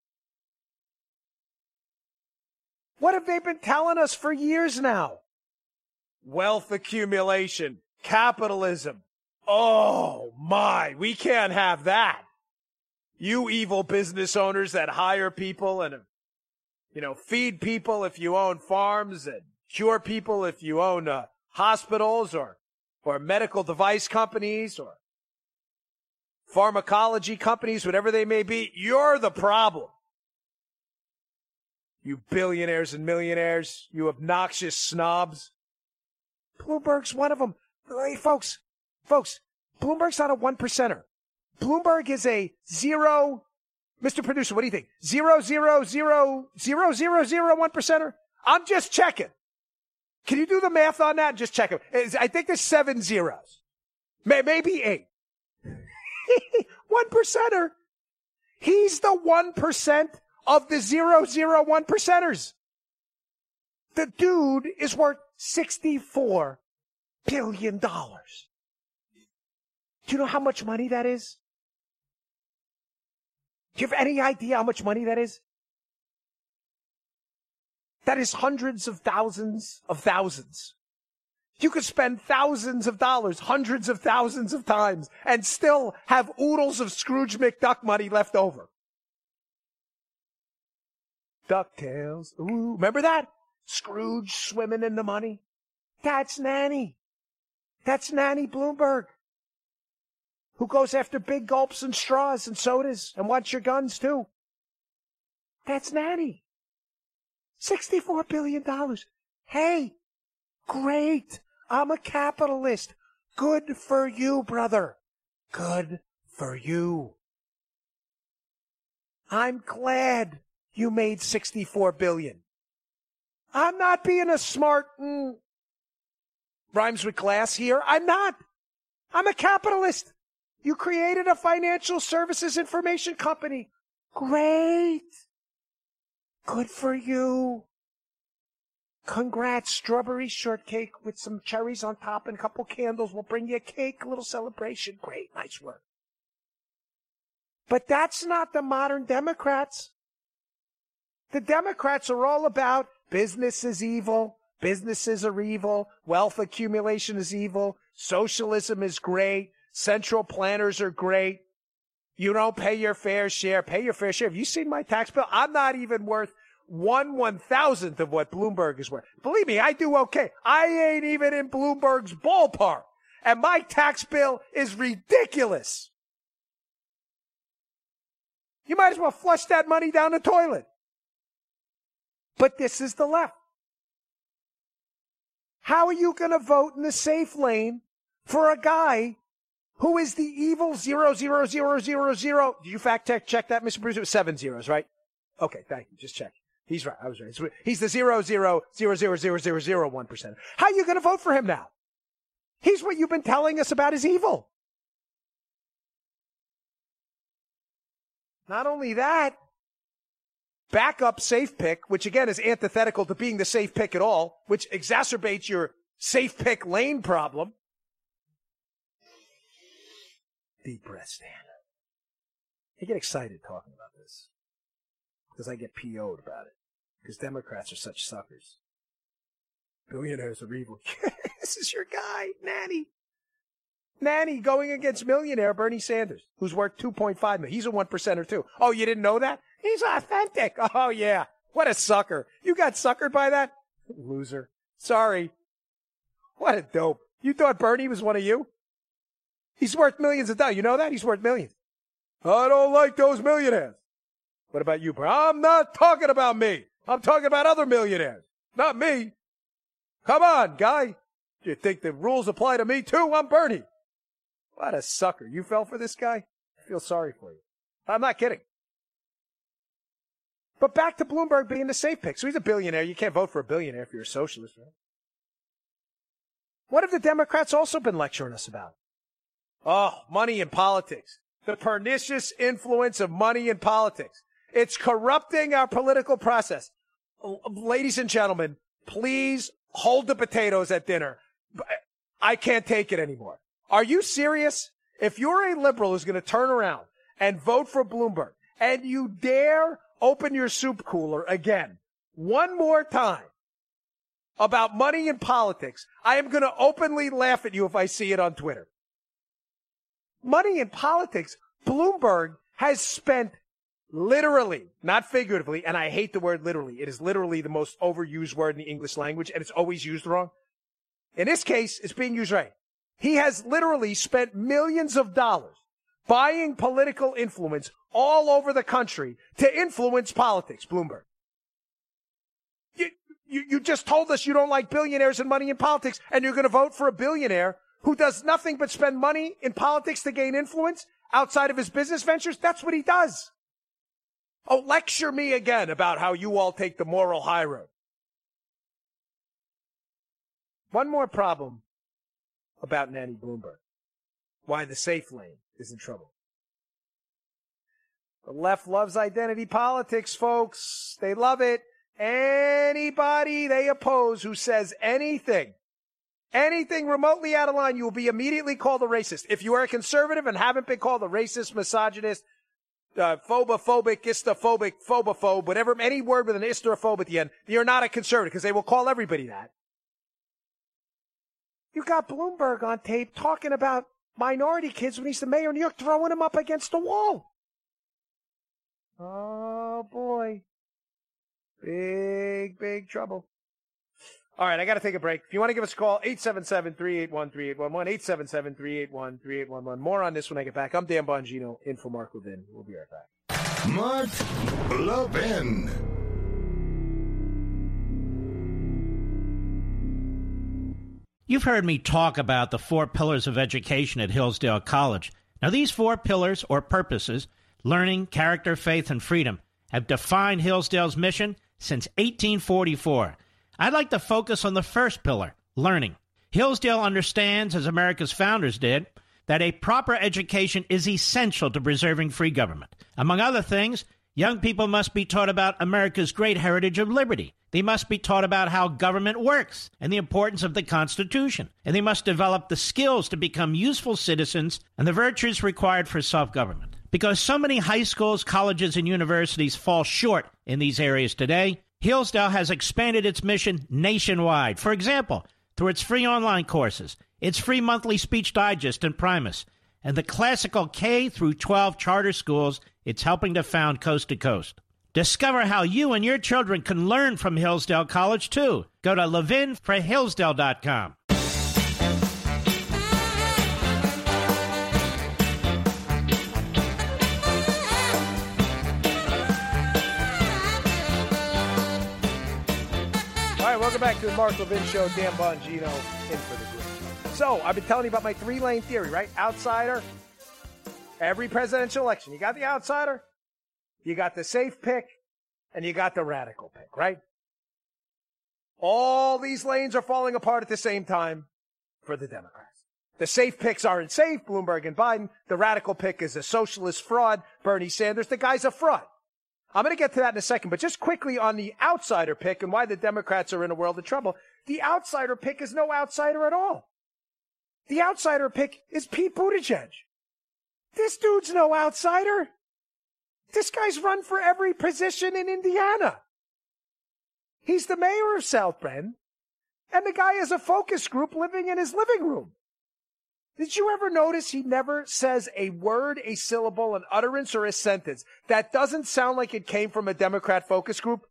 What have they been telling us for years now? Wealth accumulation, capitalism. Oh, my, we can't have that. You evil business owners that hire people and, you know, feed people if you own farms and cure people if you own uh, hospitals or, or medical device companies or pharmacology companies, whatever they may be. You're the problem. You billionaires and millionaires, you obnoxious snobs. Bloomberg's one of them. Hey, folks. Folks, Bloomberg's not a one percenter. Bloomberg is a zero. Mister Producer, what do you think? Zero, zero, zero, zero, zero, zero, one percenter? I'm just checking. Can you do the math on that and just check it? I think there's seven zeros. Maybe eight. One percenter. He's the one percent of the zero, zero, one percenters. The dude is worth sixty-four billion dollars. Do you know how much money that is? Do you have any idea how much money that is? That is hundreds of thousands of thousands. You could spend thousands of dollars, hundreds of thousands of times, and still have oodles of Scrooge McDuck money left over. DuckTales. Ooh, remember that? Scrooge swimming in the money. That's Nanny. That's Nanny Bloomberg, who goes after big gulps and straws and sodas and wants your guns, too. That's Nanny. sixty-four billion dollars. Hey, great. I'm a capitalist. Good for you, brother. Good for you. I'm glad you made sixty-four billion dollars. I'm not being a smart, mm, rhymes with glass here. I'm not. I'm a capitalist. You created a financial services information company. Great. Good for you. Congrats. Strawberry shortcake with some cherries on top and a couple candles. We'll bring you a cake, a little celebration. Great. Nice work. But that's not the modern Democrats. The Democrats are all about business is evil. Businesses are evil. Wealth accumulation is evil. Socialism is great. Central planners are great. You don't pay your fair share. Pay your fair share. Have you seen my tax bill? I'm not even worth one one thousandth of what Bloomberg is worth. Believe me, I do okay. I ain't even in Bloomberg's ballpark. And my tax bill is ridiculous. You might as well flush that money down the toilet. But this is the left. How are you going to vote in the safe lane for a guy who is the evil zero, zero, zero, zero, zero? Did you fact check, check that, Mister Bruce? It was seven zeros, right? Okay, thank you. Just check. He's right. I was right. He's the zero, zero, zero, zero, zero, zero, zero, one percent. How are you going to vote for him now? He's what you've been telling us about is evil. Not only that, backup safe pick, which again is antithetical to being the safe pick at all, which exacerbates your safe pick lane problem. Deep breath, Stan. I get excited talking about this because I get P O'd about it because Democrats are such suckers. Billionaires are evil. This is your guy, Nanny. Nanny going against millionaire Bernie Sanders, who's worth two point five million. He's a one percenter too. Oh, you didn't know that? He's authentic. Oh, yeah. What a sucker. You got suckered by that? Loser. Sorry. What a dope. You thought Bernie was one of you? He's worth millions of dollars. You know that? He's worth millions. I don't like those millionaires. What about you, bro? I'm not talking about me. I'm talking about other millionaires. Not me. Come on, guy. You think the rules apply to me too? I'm Bernie. What a sucker. You fell for this guy? I feel sorry for you. I'm not kidding. But back to Bloomberg being the safe pick. So he's a billionaire. You can't vote for a billionaire if you're a socialist, right? What have the Democrats also been lecturing us about? Oh, money in politics. The pernicious influence of money in politics. It's corrupting our political process. Ladies and gentlemen, please hold the potatoes at dinner. I can't take it anymore. Are you serious? If you're a liberal who's going to turn around and vote for Bloomberg, and you dare open your soup cooler again one more time about money in politics, I am going to openly laugh at you if I see it on Twitter. Money in politics, Bloomberg has spent literally, not figuratively, and I hate the word literally. It is literally the most overused word in the English language, and it's always used wrong. In this case, it's being used right. He has literally spent millions of dollars buying political influence all over the country to influence politics, Bloomberg. You, you, you just told us you don't like billionaires and money in politics, and you're going to vote for a billionaire who does nothing but spend money in politics to gain influence outside of his business ventures? That's what he does. Oh, lecture me again about how you all take the moral high road. One more problem about Nanny Bloomberg. Why the safe lane is in trouble. The left loves identity politics, folks. They love it. Anybody they oppose who says anything, anything remotely out of line, you will be immediately called a racist. If you are a conservative and haven't been called a racist, misogynist, uh, phobophobic, istophobic, phobophobe, whatever, any word with an ist or a phobe at the end, you're not a conservative because they will call everybody that. You got Bloomberg on tape talking about minority kids when he's the mayor of New York, throwing them up against the wall. Oh, boy. Big, big trouble. All right, I got to take a break. If you want to give us a call, eight seven seven, three eight one, three eight one one, eight seven seven, three eight one, three eight one one. More on this when I get back. I'm Dan Bongino, in for Mark Levin. We'll be right back. Mark Levin. You've heard me talk about the four pillars of education at Hillsdale College. Now, these four pillars or purposes, learning, character, faith, and freedom, have defined Hillsdale's mission since eighteen forty-four. I'd like to focus on the first pillar, learning. Hillsdale understands, as America's founders did, that a proper education is essential to preserving free government. Among other things, young people must be taught about America's great heritage of liberty. They must be taught about how government works and the importance of the Constitution. And they must develop the skills to become useful citizens and the virtues required for self-government. Because so many high schools, colleges, and universities fall short in these areas today, Hillsdale has expanded its mission nationwide. For example, through its free online courses, its free monthly speech digest and Primus, and the classical K through twelve charter schools it's helping to found coast to coast. Discover how you and your children can learn from Hillsdale College, too. Go to levin for hillsdale dot com. All right, welcome back to the Mark Levin Show. Dan Bongino in for the group. So, I've been telling you about my three-lane theory, right? Outsider. Every presidential election, you got the outsider, you got the safe pick, and you got the radical pick, right? All these lanes are falling apart at the same time for the Democrats. The safe picks aren't safe, Bloomberg and Biden. The radical pick is a socialist fraud, Bernie Sanders. The guy's a fraud. I'm going to get to that in a second, but just quickly on the outsider pick and why the Democrats are in a world of trouble. The outsider pick is no outsider at all. The outsider pick is Pete Buttigieg. This dude's no outsider. This guy's run for every position in Indiana. He's the mayor of South Bend, and the guy has a focus group living in his living room. Did you ever notice he never says a word, a syllable, an utterance, or a sentence that doesn't sound like it came from a Democrat focus group?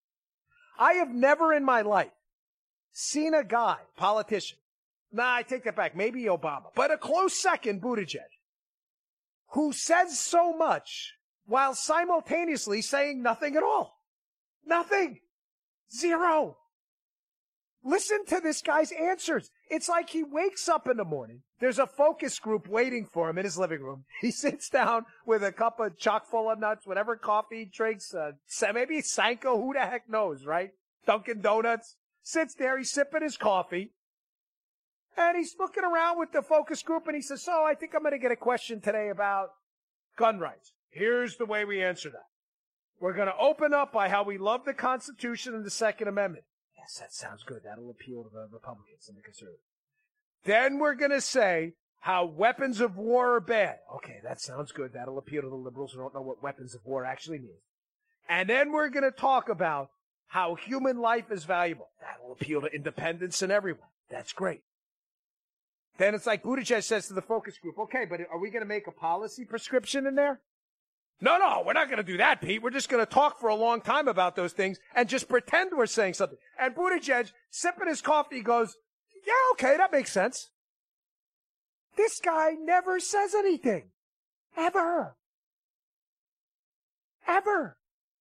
I have never in my life seen a guy, politician, nah, I take that back, maybe Obama, but a close second, Buttigieg, who says so much while simultaneously saying nothing at all. Nothing. Zero. Listen to this guy's answers. It's like he wakes up in the morning. There's a focus group waiting for him in his living room. He sits down with a cup of chock full of nuts, whatever coffee he drinks, uh, maybe Sanko, who the heck knows, right? Dunkin' Donuts. Sits there, he's sipping his coffee. And he's looking around with the focus group, and he says, so I think I'm going to get a question today about gun rights. Here's the way we answer that. We're going to open up by how we love the Constitution and the Second Amendment. Yes, that sounds good. That'll appeal to the Republicans and the conservatives. Then we're going to say how weapons of war are bad. Okay, that sounds good. That'll appeal to the liberals who don't know what weapons of war actually mean. And then we're going to talk about how human life is valuable. That'll appeal to independents and everyone. That's great. Then it's like Buttigieg says to the focus group, okay, but are we going to make a policy prescription in there? No, no, we're not going to do that, Pete. We're just going to talk for a long time about those things and just pretend we're saying something. And Buttigieg, sipping his coffee, goes, yeah, okay, that makes sense. This guy never says anything. Ever. Ever.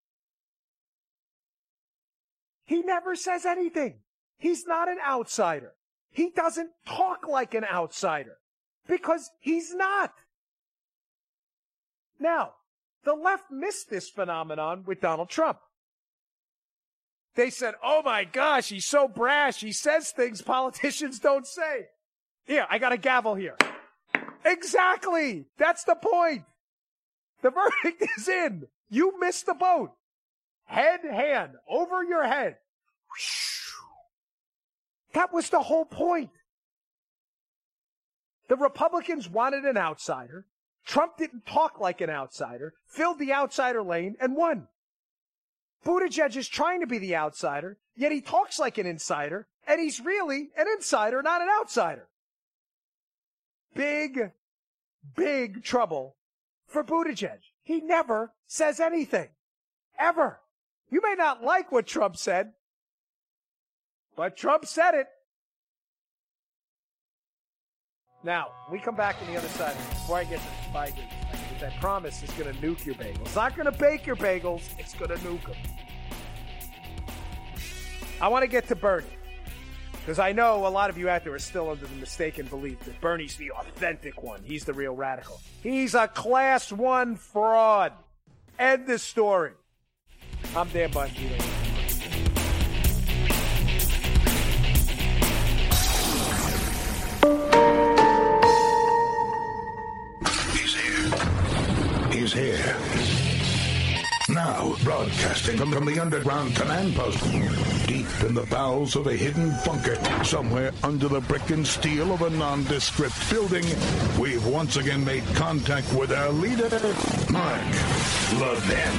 He never says anything. He's not an outsider. He doesn't talk like an outsider because he's not. Now, the left missed this phenomenon with Donald Trump. They said, oh my gosh, he's so brash. He says things politicians don't say. Here, I got a gavel here. Exactly. That's the point. The verdict is in. You missed the boat. Head, hand, over your head. That was the whole point. The Republicans wanted an outsider. Trump didn't talk like an outsider, filled the outsider lane, and won. Buttigieg is trying to be the outsider, yet he talks like an insider, and he's really an insider, not an outsider. Big, big trouble for Buttigieg. He never says anything. Ever. You may not like what Trump said, but Trump said it. Now, we come back on the other side. Before I get to the spy goods, I promise it's going to nuke your bagels. It's not going to bake your bagels. It's going to nuke them. I want to get to Bernie, because I know a lot of you out there are still under the mistaken belief that Bernie's the authentic one. He's the real radical. He's a class one fraud. End the story. I'm Dan Bongino. He's here. Now, broadcasting from, from the underground command post, deep in the bowels of a hidden bunker, somewhere under the brick and steel of a nondescript building, we've once again made contact with our leader, Mark Levin.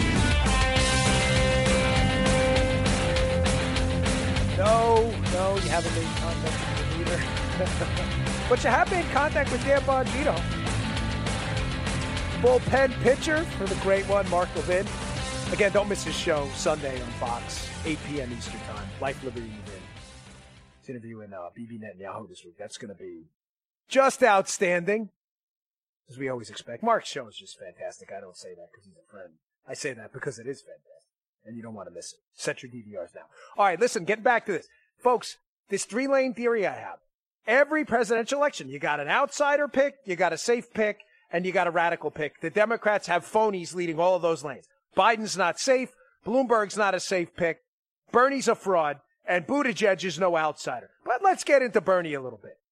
No, no, you haven't made contact with the leader. But you have made contact with Dan Bongino. bullpen pitcher for the great one, Mark Levin. Again, don't miss his show Sunday on Fox, eight p.m. Eastern Time. Life, Liberty, Levin. He's interviewing uh, Bibi Netanyahu this week. That's going to be just outstanding, as we always expect. Mark's show is just fantastic. I don't say that because he's a friend. I say that because it is fantastic, and you don't want to miss it. Set your D V Rs now. All right, listen, getting back to this. Folks, this three-lane theory I have. Every presidential election, you got an outsider pick, you got a safe pick, and you got a radical pick. The Democrats have phonies leading all of those lanes. Biden's not safe. Bloomberg's not a safe pick. Bernie's a fraud. And Buttigieg is no outsider. But let's get into Bernie a little bit.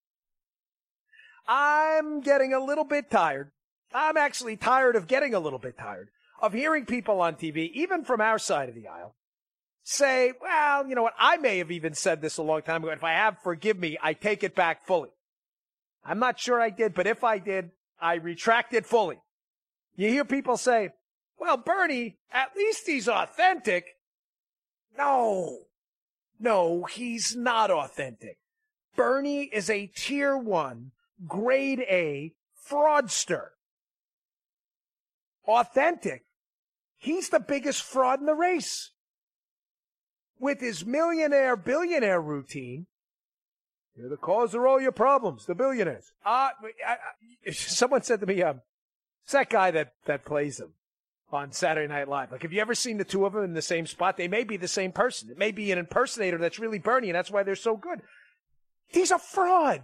I'm getting a little bit tired. I'm actually tired of getting a little bit tired of hearing people on T V, even from our side of the aisle, say, well, you know what, I may have even said this a long time ago. If I have, forgive me, I take it back fully. I'm not sure I did, but if I did, I retract it fully. You hear people say, well, Bernie, at least he's authentic. No. No, he's not authentic. Bernie is a tier one, grade A fraudster. Authentic. He's the biggest fraud in the race. With his millionaire, billionaire routine, you're the cause of all your problems, the billionaires. Uh, I, I, someone said to me, um, it's that guy that, that plays him on Saturday Night Live. Like, have you ever seen the two of them in the same spot? They may be the same person. It may be an impersonator that's really Bernie, and that's why they're so good. He's a fraud.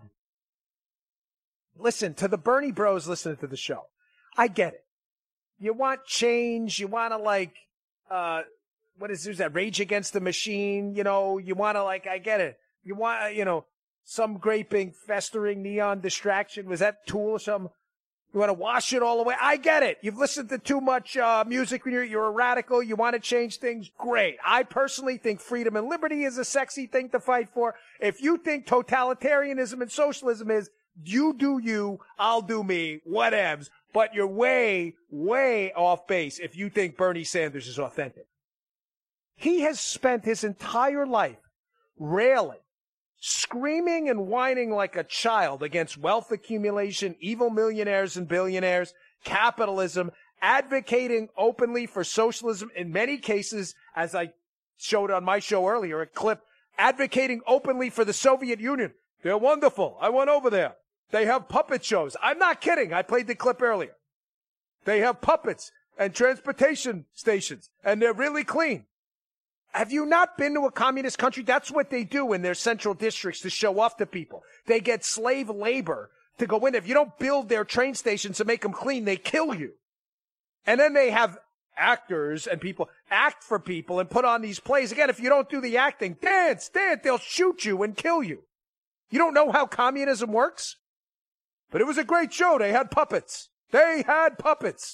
Listen, to the Bernie bros listening to the show, I get it. You want change. You want to, like, uh, what is there's that Rage Against the Machine? You know, you want to, like, I get it. You want, you know, some graping, festering neon distraction. Was that Tool or something? You want to wash it all away? I get it. You've listened to too much uh, music when you're, you're a radical. You want to change things? Great. I personally think freedom and liberty is a sexy thing to fight for. If you think totalitarianism and socialism is, you do you, I'll do me, whatevs. But you're way, way off base if you think Bernie Sanders is authentic. He has spent his entire life railing, screaming and whining like a child against wealth accumulation, evil millionaires and billionaires, capitalism, advocating openly for socialism in many cases, as I showed on my show earlier, a clip, advocating openly for the Soviet Union. They're wonderful. I went over there. They have puppet shows. I'm not kidding. I played the clip earlier. They have puppets and transportation stations, and they're really clean. Have you not been to a communist country? That's what they do in their central districts to show off to people. They get slave labor to go in. If you don't build their train stations to make them clean, they kill you. And then they have actors and people act for people and put on these plays. Again, if you don't do the acting, dance, dance, they'll shoot you and kill you. You don't know how communism works? But it was a great show. They had puppets. They had puppets.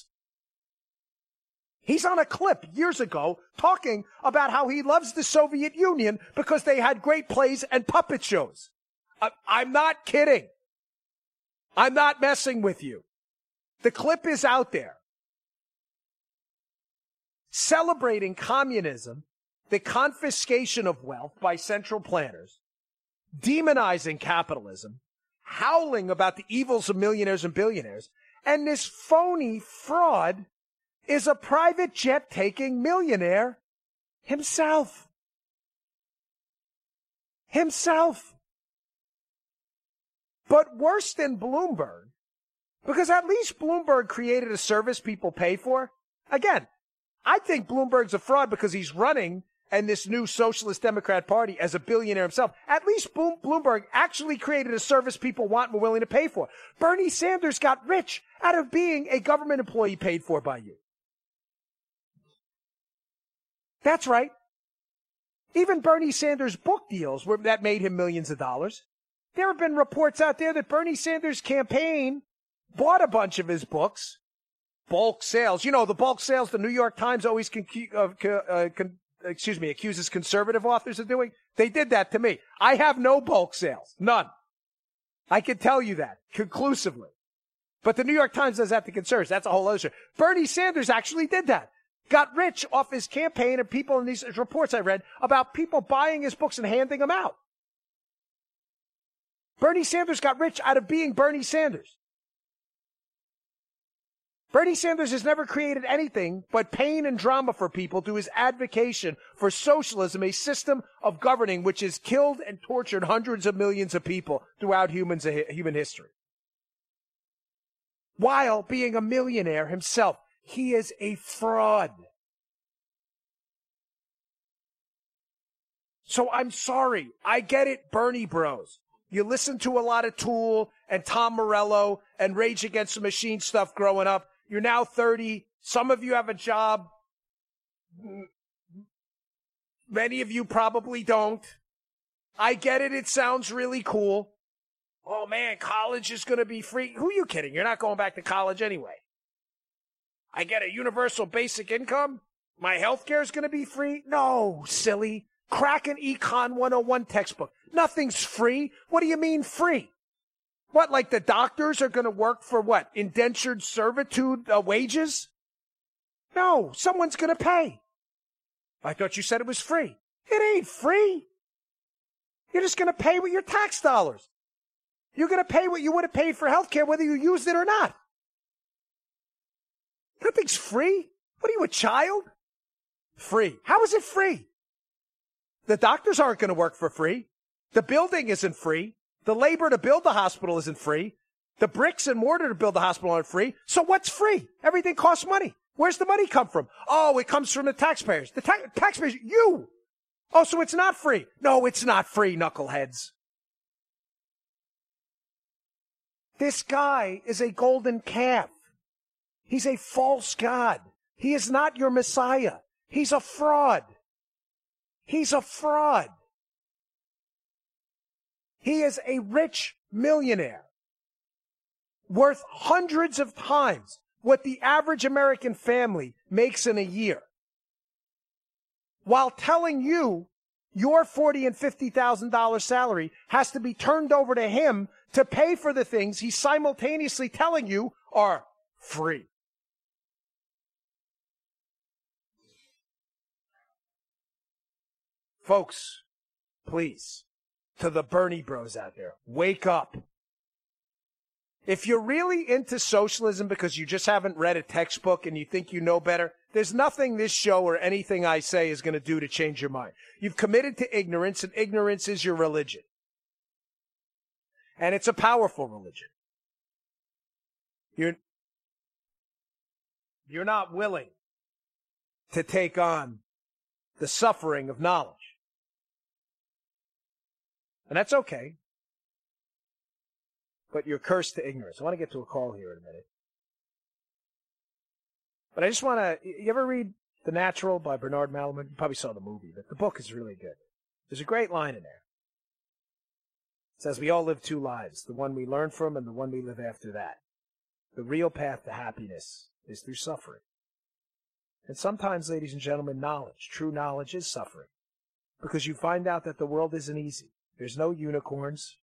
He's on a clip years ago talking about how he loves the Soviet Union because they had great plays and puppet shows. I, I'm not kidding. I'm not messing with you. The clip is out there. Celebrating communism, the confiscation of wealth by central planners, demonizing capitalism, howling about the evils of millionaires and billionaires, and this phony fraud is a private jet-taking millionaire himself. Himself. But worse than Bloomberg, because at least Bloomberg created a service people pay for. Again, I think Bloomberg's a fraud because he's running and this new Socialist Democrat Party as a billionaire himself. At least Bloomberg actually created a service people want and were willing to pay for. Bernie Sanders got rich out of being a government employee paid for by you. That's right. Even Bernie Sanders' book deals were, that made him millions of dollars. There have been reports out there that Bernie Sanders' campaign bought a bunch of his books. Bulk sales. You know, the bulk sales the New York Times always con- uh, uh, con- excuse me, accuses conservative authors of doing. They did that to me. I have no bulk sales. None. I can tell you that conclusively. But the New York Times does that to conservatives. That's a whole other story. Bernie Sanders actually did that. Got rich off his campaign and people in these reports I read about people buying his books and handing them out. Bernie Sanders got rich out of being Bernie Sanders. Bernie Sanders has never created anything but pain and drama for people through his advocacy for socialism, a system of governing which has killed and tortured hundreds of millions of people throughout humans, human history. While being a millionaire himself, he is a fraud. So I'm sorry. I get it, Bernie bros. You listen to a lot of Tool and Tom Morello and Rage Against the Machine stuff growing up. You're now thirty. Some of you have a job. Many of you probably don't. I get it. It sounds really cool. Oh, man, college is going to be free. Who are you kidding? You're not going back to college anyway. I get a universal basic income? My health care is going to be free? No, silly. Crack an Econ one oh one textbook. Nothing's free. What do you mean free? What, like the doctors are going to work for what? Indentured servitude uh, wages? No, someone's going to pay. I thought you said it was free. It ain't free. You're just going to pay with your tax dollars. You're going to pay what you would have paid for health care whether you used it or not. Nothing's free. What are you, a child? Free. How is it free? The doctors aren't going to work for free. The building isn't free. The labor to build the hospital isn't free. The bricks and mortar to build the hospital aren't free. So what's free? Everything costs money. Where's the money come from? Oh, it comes from the taxpayers. The ta- taxpayers, you. Oh, so it's not free. No, it's not free, knuckleheads. This guy is a golden calf. He's a false god. He is not your Messiah. He's a fraud. He's a fraud. He is a rich millionaire worth hundreds of times what the average American family makes in a year, while telling you your forty thousand and fifty thousand dollars salary has to be turned over to him to pay for the things he's simultaneously telling you are free. Folks, please, to the Bernie bros out there, wake up. If you're really into socialism because you just haven't read a textbook and you think you know better, there's nothing this show or anything I say is going to do to change your mind. You've committed to ignorance, and ignorance is your religion. And it's a powerful religion. You're, you're not willing to take on the suffering of knowledge. And that's okay. But you're cursed to ignorance. I want to get to a call here in a minute. But I just want to, you ever read The Natural by Bernard Malamud? You probably saw the movie, but the book is really good. There's a great line in there. It says, we all live two lives, the one we learn from and the one we live after that. The real path to happiness is through suffering. And sometimes, ladies and gentlemen, knowledge, true knowledge is suffering. Because you find out that the world isn't easy. There's no unicorns.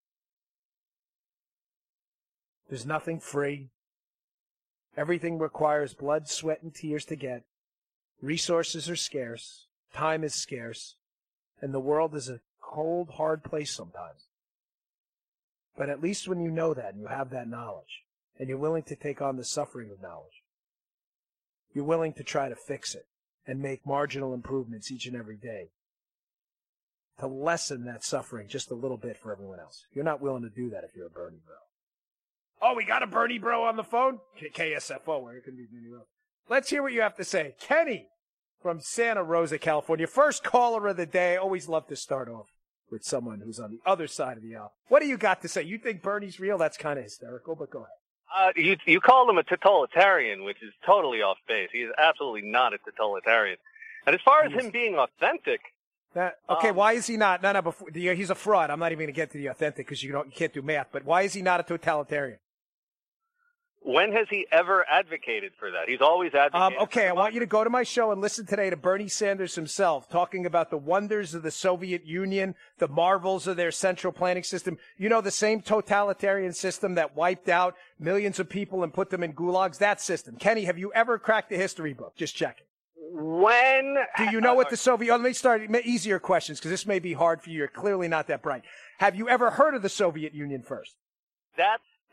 There's nothing free. Everything requires blood, sweat, and tears to get. Resources are scarce. Time is scarce. And the world is a cold, hard place sometimes. But at least when you know that and you have that knowledge, and you're willing to take on the suffering of knowledge, you're willing to try to fix it and make marginal improvements each and every day to lessen that suffering just a little bit for everyone else. You're not willing to do that if you're a Bernie bro. Oh, we got a Bernie bro on the phone? K S F O, where it can be Bernie bro. Let's hear what you have to say. Kenny from Santa Rosa, California. First caller of the day. Always love to start off with someone who's on the other side of the aisle. What do you got to say? You think Bernie's real? That's kind of hysterical, but go ahead. Uh, you, you called him a totalitarian, which is totally off base. He is absolutely not a totalitarian. And as far as him being authentic... That, okay, um, why is he not? No, no, before, he's a fraud. I'm not even going to get to the authentic because you don't, you can't do math. But why is he not a totalitarian? When has he ever advocated for that? He's always advocated. Um, okay, I want you to go to my show and listen today to Bernie Sanders himself talking about the wonders of the Soviet Union, the marvels of their central planning system. You know, the same totalitarian system that wiped out millions of people and put them in gulags? That system. Kenny, have you ever cracked a history book? Just checking. When? Do you know what the Soviet... Oh, let me start easier questions because this may be hard for you. You're clearly not that bright. Have you ever heard of the Soviet Union first? That's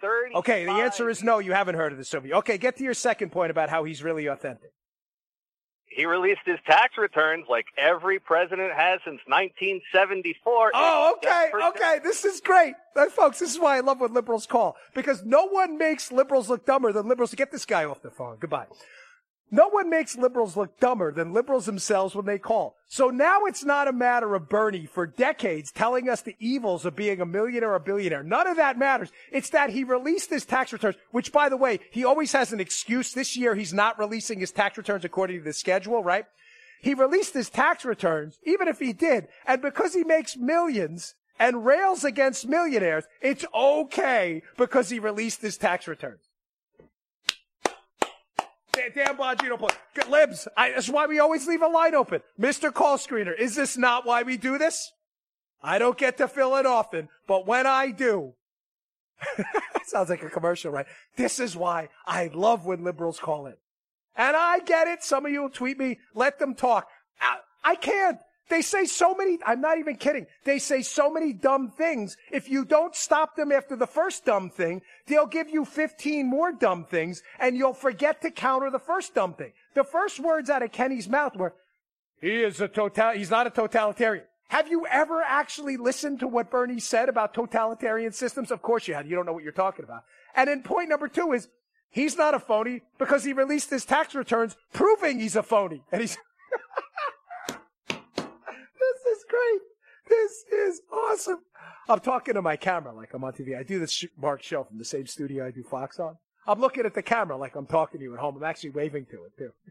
thirty. Okay, the answer is no, you haven't heard of this movie. Okay, get to your second point about how he's really authentic. He released his tax returns like every president has since nineteen seventy-four. Oh, okay, okay, this is great. Uh, folks, this is why I love what liberals call, because no one makes liberals look dumber than liberals. Get this guy off the phone. Goodbye. No one makes liberals look dumber than liberals themselves when they call. So now it's not a matter of Bernie for decades telling us the evils of being a millionaire or a billionaire. None of that matters. It's that he released his tax returns, which, by the way, he always has an excuse. This year, he's not releasing his tax returns according to the schedule, right? He released his tax returns, even if he did, and because he makes millions and rails against millionaires, it's okay because he released his tax returns. Dan Bongino point. Libs, I, that's why we always leave a line open. Mister Call Screener, is this not why we do this? I don't get to fill it often, but when I do, sounds like a commercial, right? This is why I love when liberals call in. And I get it. Some of you will tweet me. Let them talk. I, I can't. They say so many, I'm not even kidding. They say so many dumb things. If you don't stop them after the first dumb thing, they'll give you fifteen more dumb things and you'll forget to counter the first dumb thing. The first words out of Kenny's mouth were, he is a total, he's not a totalitarian. Have you ever actually listened to what Bernie said about totalitarian systems? Of course you had. You don't know what you're talking about. And then point number two is, he's not a phony because he released his tax returns proving he's a phony. And he's, this is great. This is awesome. I'm talking to my camera like I'm on T V. I do this sh- Mark show from the same studio I do Fox on. I'm looking at the camera like I'm talking to you at home. I'm actually waving to it, too.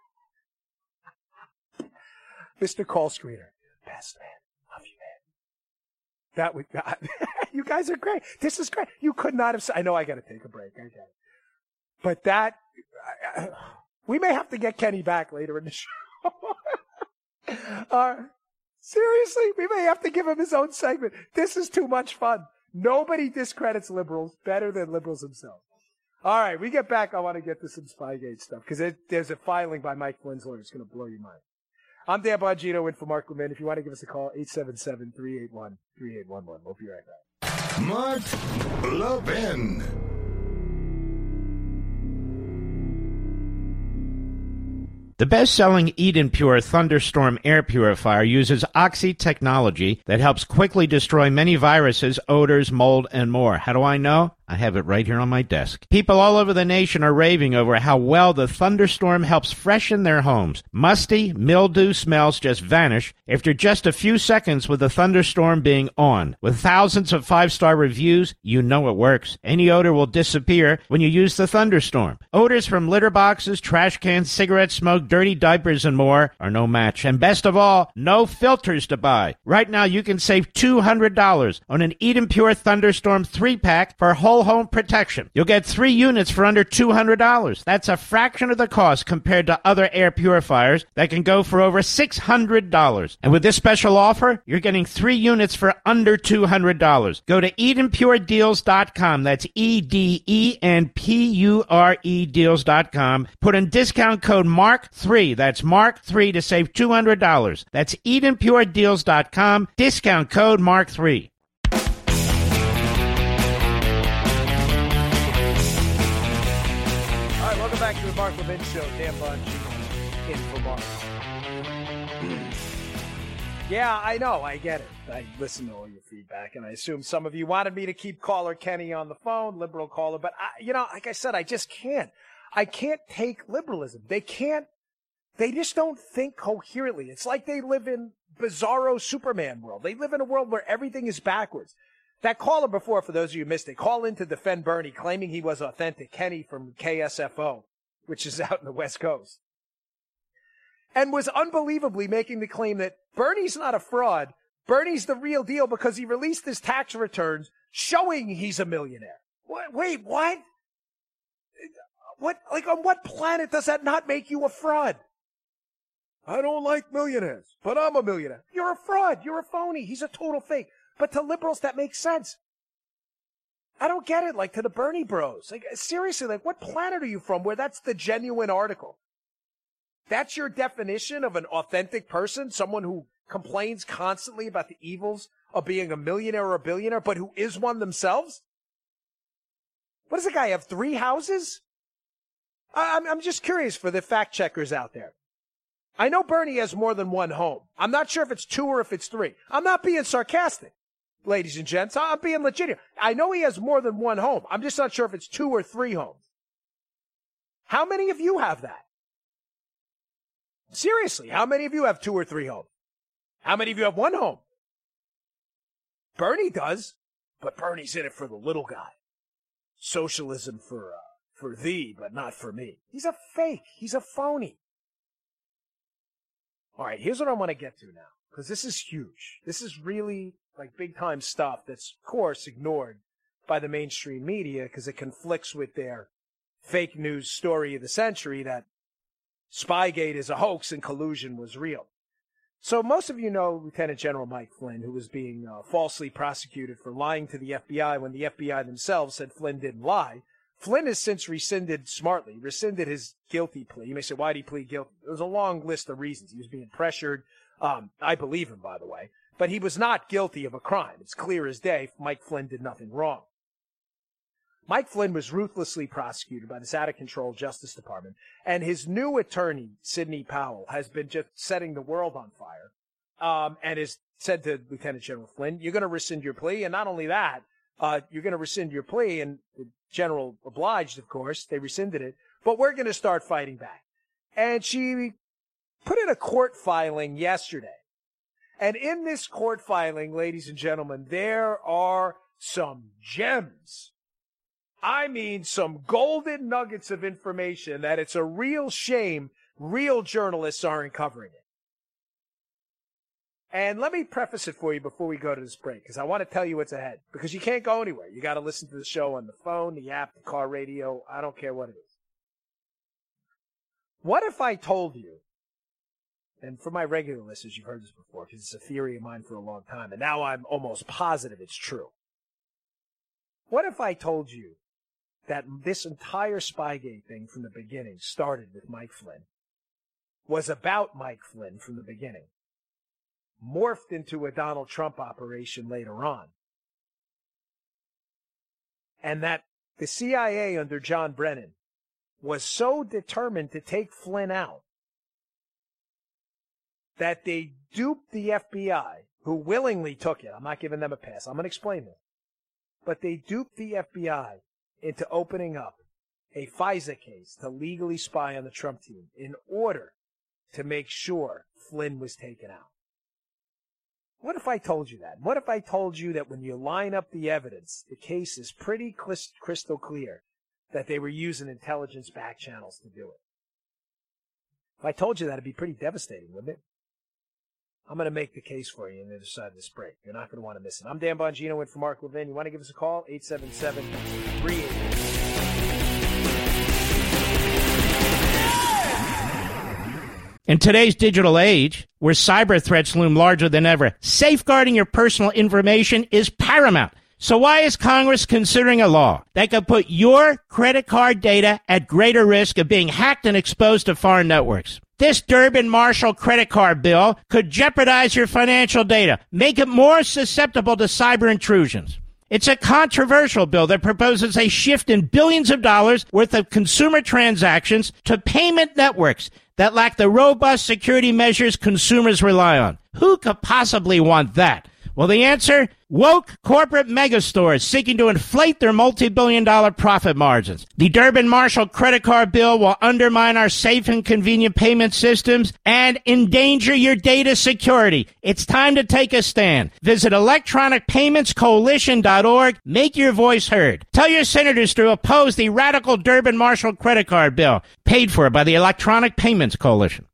Mister Call Screener, best man. Love you, man. That would, you guys are great. This is great. You could not have, I know I got to take a break. I get it. But that, uh, we may have to get Kenny back later in the show. uh, seriously, we may have to give him his own segment. This is too much fun. Nobody discredits liberals better than liberals themselves. All right, we get back. I want to get to some Spygate stuff because there's a filing by Mike Flynn's lawyer. It's going to blow your mind. I'm Dan Bongino in for Mark Levin. If you want to give us a call, eight seven seven, three eight one, three eight one one. We'll be right back. Mark Levin. The best-selling Eden Pure Thunderstorm air purifier uses Oxy technology that helps quickly destroy many viruses, odors, mold, and more. How do I know? I have it right here on my desk. People all over the nation are raving over how well the Thunderstorm helps freshen their homes. Musty, mildew smells just vanish after just a few seconds with the Thunderstorm being on. With thousands of five-star reviews, you know it works. Any odor will disappear when you use the Thunderstorm. Odors from litter boxes, trash cans, cigarette smoke, dirty diapers, and more are no match. And best of all, no filters to buy. Right now, you can save two hundred dollars on an Eden Pure Thunderstorm three-pack for whole home protection. You'll get three units for under two hundred dollars. That's a fraction of the cost compared to other air purifiers that can go for over six hundred dollars. And with this special offer, you're getting three units for under two hundred dollars. Go to eden pure deals dot com. That's E D E N P U R E deals dot com. Put in discount code Mark three. That's Mark three to save two hundred dollars. That's eden pure deals dot com. Discount code Mark three. Back to the Mark Levin Show. Dan Bongino in for Mark. Yeah, I know. I get it. I listen to all your feedback, and I assume some of you wanted me to keep caller Kenny on the phone, liberal caller, but, I, you know, like I said, I just can't. I can't take liberalism. They can't. They just don't think coherently. It's like they live in bizarro Superman world. They live in a world where everything is backwards. That caller before, for those of you who missed it, call in to defend Bernie, claiming he was authentic, Kenny from K S F O, which is out in the West Coast, and was unbelievably making the claim that Bernie's not a fraud. Bernie's the real deal because he released his tax returns showing he's a millionaire. What, wait, what? What? Like, on what planet does that not make you a fraud? I don't like millionaires, but I'm a millionaire. You're a fraud. You're a phony. He's a total fake. But to liberals, that makes sense. I don't get it. Like, to the Bernie bros. Like, seriously, like, what planet are you from where that's the genuine article? That's your definition of an authentic person? Someone who complains constantly about the evils of being a millionaire or a billionaire, but who is one themselves? What does the guy have, three houses? I, I'm, I'm just curious for the fact checkers out there. I know Bernie has more than one home. I'm not sure if it's two or if it's three. I'm not being sarcastic, ladies and gents. I'm being legit. I know he has more than one home. I'm just not sure if it's two or three homes. How many of you have that? Seriously, how many of you have two or three homes? How many of you have one home? Bernie does, but Bernie's in it for the little guy. Socialism for uh, for thee, but not for me. He's a fake. He's a phony. All right, here's what I want to get to now, because this is huge. This is really like big-time stuff that's, of course, ignored by the mainstream media because it conflicts with their fake news story of the century that Spygate is a hoax and collusion was real. So most of you know Lieutenant General Mike Flynn, who was being uh, falsely prosecuted for lying to the F B I when the F B I themselves said Flynn didn't lie. Flynn has since rescinded, smartly, rescinded his guilty plea. You may say, why did he plead guilty? There was a long list of reasons. He was being pressured. Um, I believe him, by the way. But he was not guilty of a crime. It's clear as day. Mike Flynn did nothing wrong. Mike Flynn was ruthlessly prosecuted by this out-of-control Justice Department, and his new attorney, Sidney Powell, has been just setting the world on fire, um, and has said to Lieutenant General Flynn, you're going to rescind your plea, and not only that, uh, you're going to rescind your plea, and the general obliged, of course, they rescinded it, but we're going to start fighting back. And she put in a court filing yesterday, and in this court filing, ladies and gentlemen, there are some gems. I mean, some golden nuggets of information that it's a real shame real journalists aren't covering it. And let me preface it for you before we go to this break, because I want to tell you what's ahead. Because you can't go anywhere. You got to listen to the show on the phone, the app, the car radio. I don't care what it is. What if I told you, and for my regular listeners, you've heard this before, because it's a theory of mine for a long time, and now I'm almost positive it's true. What if I told you that this entire Spygate thing from the beginning started with Mike Flynn, was about Mike Flynn from the beginning, morphed into a Donald Trump operation later on, and that the C I A under John Brennan was so determined to take Flynn out that they duped the F B I, who willingly took it. I'm not giving them a pass. I'm going to explain this. But they duped the F B I into opening up a FISA case to legally spy on the Trump team in order to make sure Flynn was taken out. What if I told you that? What if I told you that when you line up the evidence, the case is pretty crystal clear that they were using intelligence back channels to do it? If I told you that, it'd be pretty devastating, wouldn't it? I'm going to make the case for you on the other side of this break. You're not going to want to miss it. I'm Dan Bongino in for Mark Levin. You want to give us a call? eight seven seven, three eight one. In today's digital age, where cyber threats loom larger than ever, safeguarding your personal information is paramount. So why is Congress considering a law that could put your credit card data at greater risk of being hacked and exposed to foreign networks? This Durbin Marshall credit card bill could jeopardize your financial data, make it more susceptible to cyber intrusions. It's a controversial bill that proposes a shift in billions of dollars worth of consumer transactions to payment networks that lack the robust security measures consumers rely on. Who could possibly want that? Well, the answer? Woke corporate megastores seeking to inflate their multi-billion dollar profit margins. The Durbin Marshall credit card bill will undermine our safe and convenient payment systems and endanger your data security. It's time to take a stand. Visit electronic payments coalition dot org. Make your voice heard. Tell your senators to oppose the radical Durbin Marshall credit card bill, paid for by the Electronic Payments Coalition.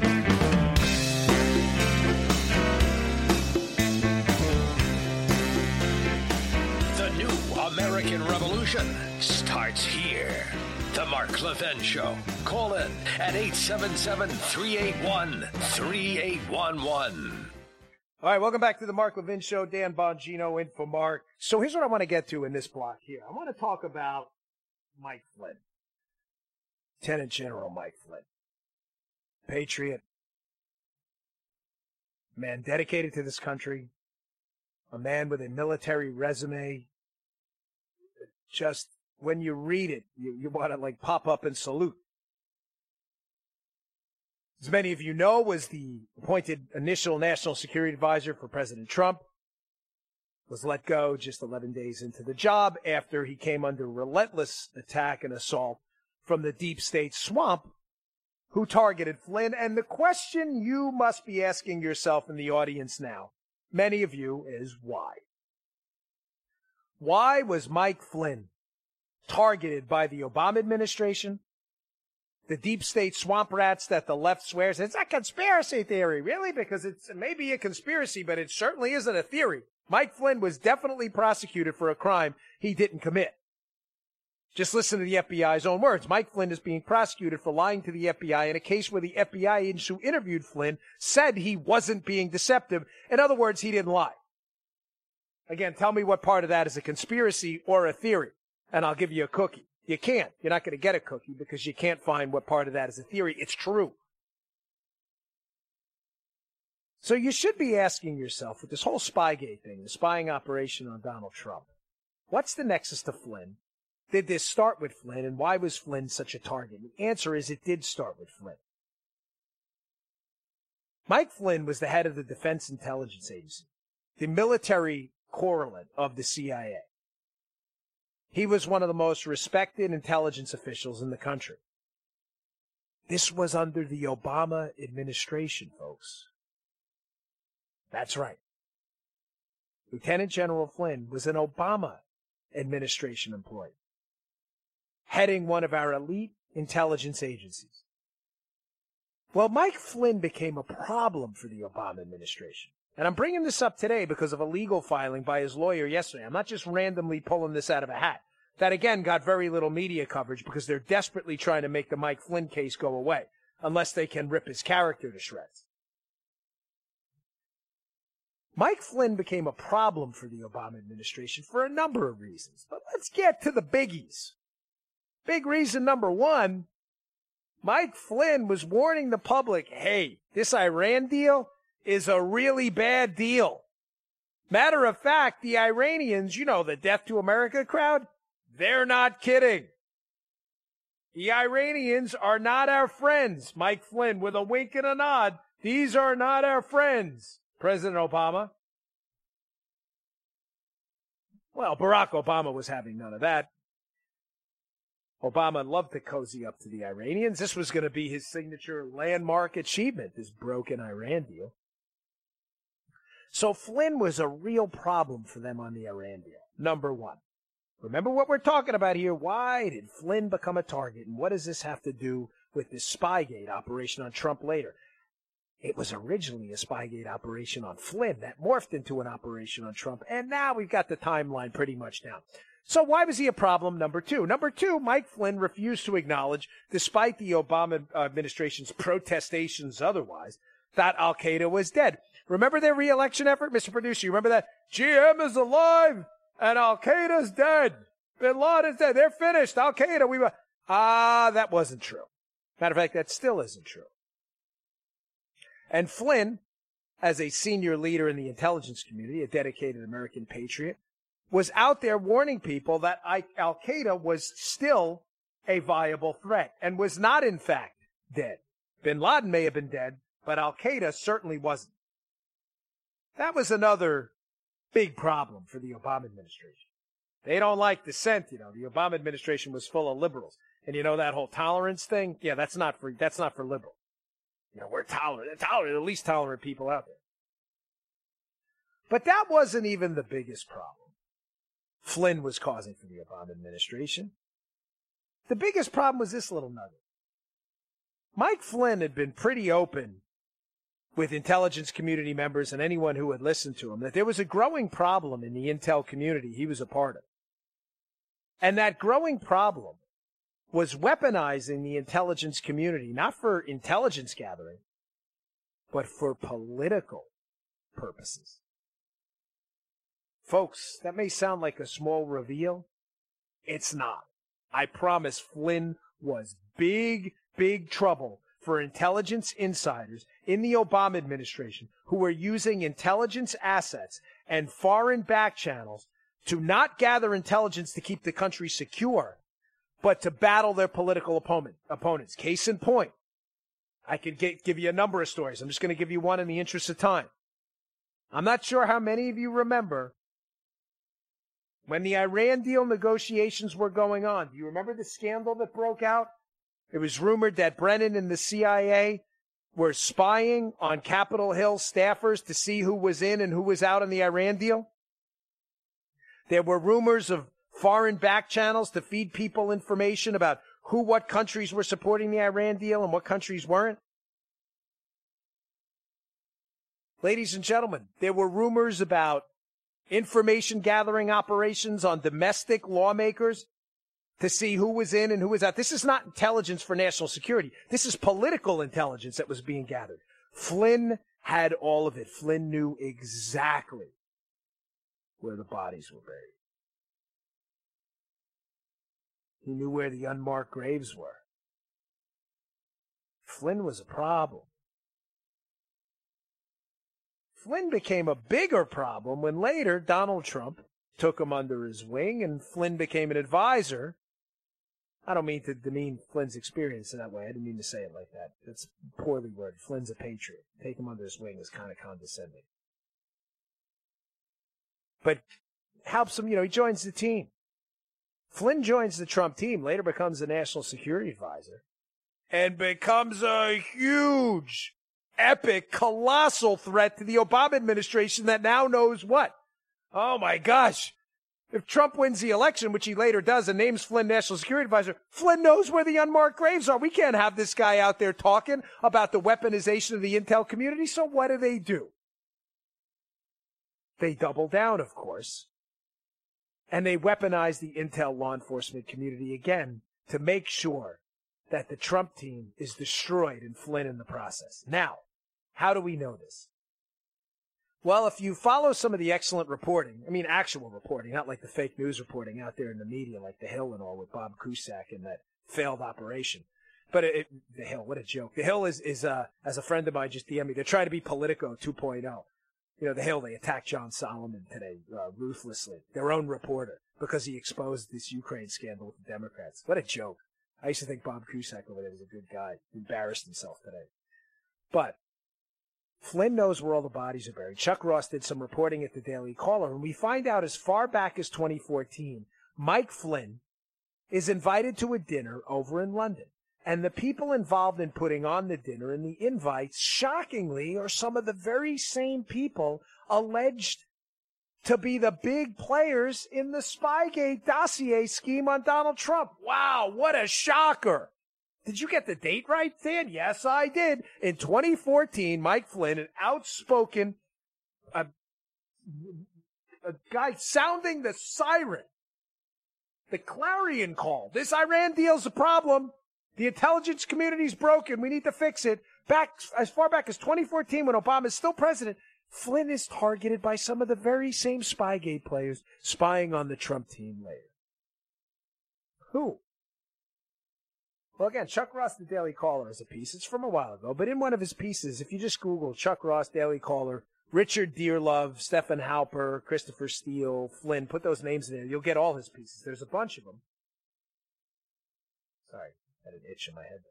Starts here. The Mark Levin Show. Call in at eight seven seven, three eight one, three eight one one. All right, welcome back to the Mark Levin Show. Dan Bongino in for Mark. So here's what I want to get to in this block here. I want to talk about Mike Flynn. Lieutenant General Mike Flynn. Patriot. Man dedicated to this country. A man with a military resume. Just when you read it, you, you want to like pop up and salute. As many of you know, was the appointed initial national security advisor for President Trump, was let go just eleven days into the job after he came under relentless attack and assault from the deep state swamp who targeted Flynn. And the question you must be asking yourself in the audience now, many of you, is why? Why was Mike Flynn targeted by the Obama administration, the deep state swamp rats that the left swears it's a conspiracy theory? Really? Because it's maybe a conspiracy, but it certainly isn't a theory. Mike Flynn was definitely prosecuted for a crime he didn't commit. Just listen to the F B I's own words. Mike Flynn is being prosecuted for lying to the F B I in a case where the F B I agents who interviewed Flynn said he wasn't being deceptive. In other words, he didn't lie. Again, tell me what part of that is a conspiracy or a theory, and I'll give you a cookie. You can't. You're not going to get a cookie because you can't find what part of that is a theory. It's true. So you should be asking yourself, with this whole Spygate thing, the spying operation on Donald Trump, what's the nexus to Flynn? Did this start with Flynn, and why was Flynn such a target? The answer is it did start with Flynn. Mike Flynn was the head of the Defense Intelligence Agency, the military correlate of the C I A. He was one of the most respected intelligence officials in the country. This was under the Obama administration, folks. That's right. Lieutenant General Flynn was an Obama administration employee, heading one of our elite intelligence agencies. Well, Mike Flynn became a problem for the Obama administration. And I'm bringing this up today because of a legal filing by his lawyer yesterday. I'm not just randomly pulling this out of a hat. That, again, got very little media coverage because they're desperately trying to make the Mike Flynn case go away, unless they can rip his character to shreds. Mike Flynn became a problem for the Obama administration for a number of reasons. But let's get to the biggies. Big reason number one, Mike Flynn was warning the public, hey, this Iran deal is a really bad deal. Matter of fact, the Iranians, you know, the Death to America crowd, they're not kidding. The Iranians are not our friends. Mike Flynn, with a wink and a nod, these are not our friends, President Obama. Well, Barack Obama was having none of that. Obama loved to cozy up to the Iranians. This was going to be his signature landmark achievement, this broken Iran deal. So Flynn was a real problem for them on the Iran deal, number one. Remember what we're talking about here. Why did Flynn become a target, and what does this have to do with this Spygate operation on Trump later? It was originally a Spygate operation on Flynn that morphed into an operation on Trump, and now we've got the timeline pretty much down. So why was he a problem? Number two. Number two, Mike Flynn refused to acknowledge, despite the Obama administration's protestations otherwise, that al-Qaeda was dead. Remember their re-election effort, Mister Producer? You remember that? G M is alive and al-Qaeda's dead. Bin Laden's dead. They're finished. Al-Qaeda, we were... Ah, that wasn't true. Matter of fact, that still isn't true. And Flynn, as a senior leader in the intelligence community, a dedicated American patriot, was out there warning people that al-Qaeda was still a viable threat and was not, in fact, dead. Bin Laden may have been dead, but al-Qaeda certainly wasn't. That was another big problem for the Obama administration. They don't like dissent, you know. The Obama administration was full of liberals. And you know that whole tolerance thing? Yeah, that's not for that's not for liberal. You know, we're tolerant. They're tolerant, the least tolerant people out there. But that wasn't even the biggest problem Flynn was causing for the Obama administration. The biggest problem was this little nugget. Mike Flynn had been pretty open with intelligence community members and anyone who had listened to him that there was a growing problem in the intel community he was a part of. And that growing problem was weaponizing the intelligence community, not for intelligence gathering, but for political purposes. Folks, that may sound like a small reveal. It's not. I promise Flynn was big, big trouble for intelligence insiders in the Obama administration who were using intelligence assets and foreign back channels to not gather intelligence to keep the country secure, but to battle their political opponent, opponents. Case in point, I could get, give you a number of stories. I'm just going to give you one in the interest of time. I'm not sure how many of you remember when the Iran deal negotiations were going on. Do you remember the scandal that broke out? It was rumored that Brennan and the C I A were spying on Capitol Hill staffers to see who was in and who was out on the Iran deal. There were rumors of foreign back channels to feed people information about who, what countries were supporting the Iran deal and what countries weren't. Ladies and gentlemen, there were rumors about information gathering operations on domestic lawmakers to see who was in and who was out. This is not intelligence for national security. This is political intelligence that was being gathered. Flynn had all of it. Flynn knew exactly where the bodies were buried. He knew where the unmarked graves were. Flynn was a problem. Flynn became a bigger problem when later Donald Trump took him under his wing and Flynn became an advisor. I don't mean to demean Flynn's experience in that way. I didn't mean to say it like that. It's poorly worded. Flynn's a patriot. Take him under his wing is kind of condescending. But helps him, you know, he joins the team. Flynn joins the Trump team, later becomes the national security advisor, and becomes a huge, epic, colossal threat to the Obama administration that now knows what? Oh, my gosh. If Trump wins the election, which he later does, and names Flynn national security advisor, Flynn knows where the unmarked graves are. We can't have this guy out there talking about the weaponization of the intel community. So what do they do? They double down, of course. And they weaponize the intel law enforcement community again to make sure that the Trump team is destroyed and Flynn in the process. Now, how do we know this? Well, if you follow some of the excellent reporting, I mean actual reporting, not like the fake news reporting out there in the media like The Hill and all with Bob Cusack and that failed operation. But it, it, The Hill, what a joke. The Hill is, is uh, as a friend of mine just D M'd me, they're trying to be Politico two point oh. You know, The Hill, they attacked John Solomon today uh, ruthlessly, their own reporter, because he exposed this Ukraine scandal with the Democrats. What a joke. I used to think Bob Cusack over there was a good guy. He embarrassed himself today. But Flynn knows where all the bodies are buried. Chuck Ross did some reporting at the Daily Caller, and we find out as far back as twenty fourteen, Mike Flynn is invited to a dinner over in London. And the people involved in putting on the dinner and the invites, shockingly, are some of the very same people alleged to be the big players in the Spygate dossier scheme on Donald Trump. Wow, what a shocker. Did you get the date right, Dan? Yes, I did. In twenty fourteen, Mike Flynn, an outspoken uh, a guy sounding the siren, the clarion call. This Iran deal's a problem. The intelligence community's broken. We need to fix it. Back as far back as twenty fourteen, when Obama's still president, Flynn is targeted by some of the very same Spygate players spying on the Trump team later. Who? Well, again, Chuck Ross, the Daily Caller, has a piece. It's from a while ago, but in one of his pieces, if you just Google Chuck Ross, Daily Caller, Richard Dearlove, Stephen Halper, Christopher Steele, Flynn, put those names in there, you'll get all his pieces. There's a bunch of them. Sorry, I had an itch in my head.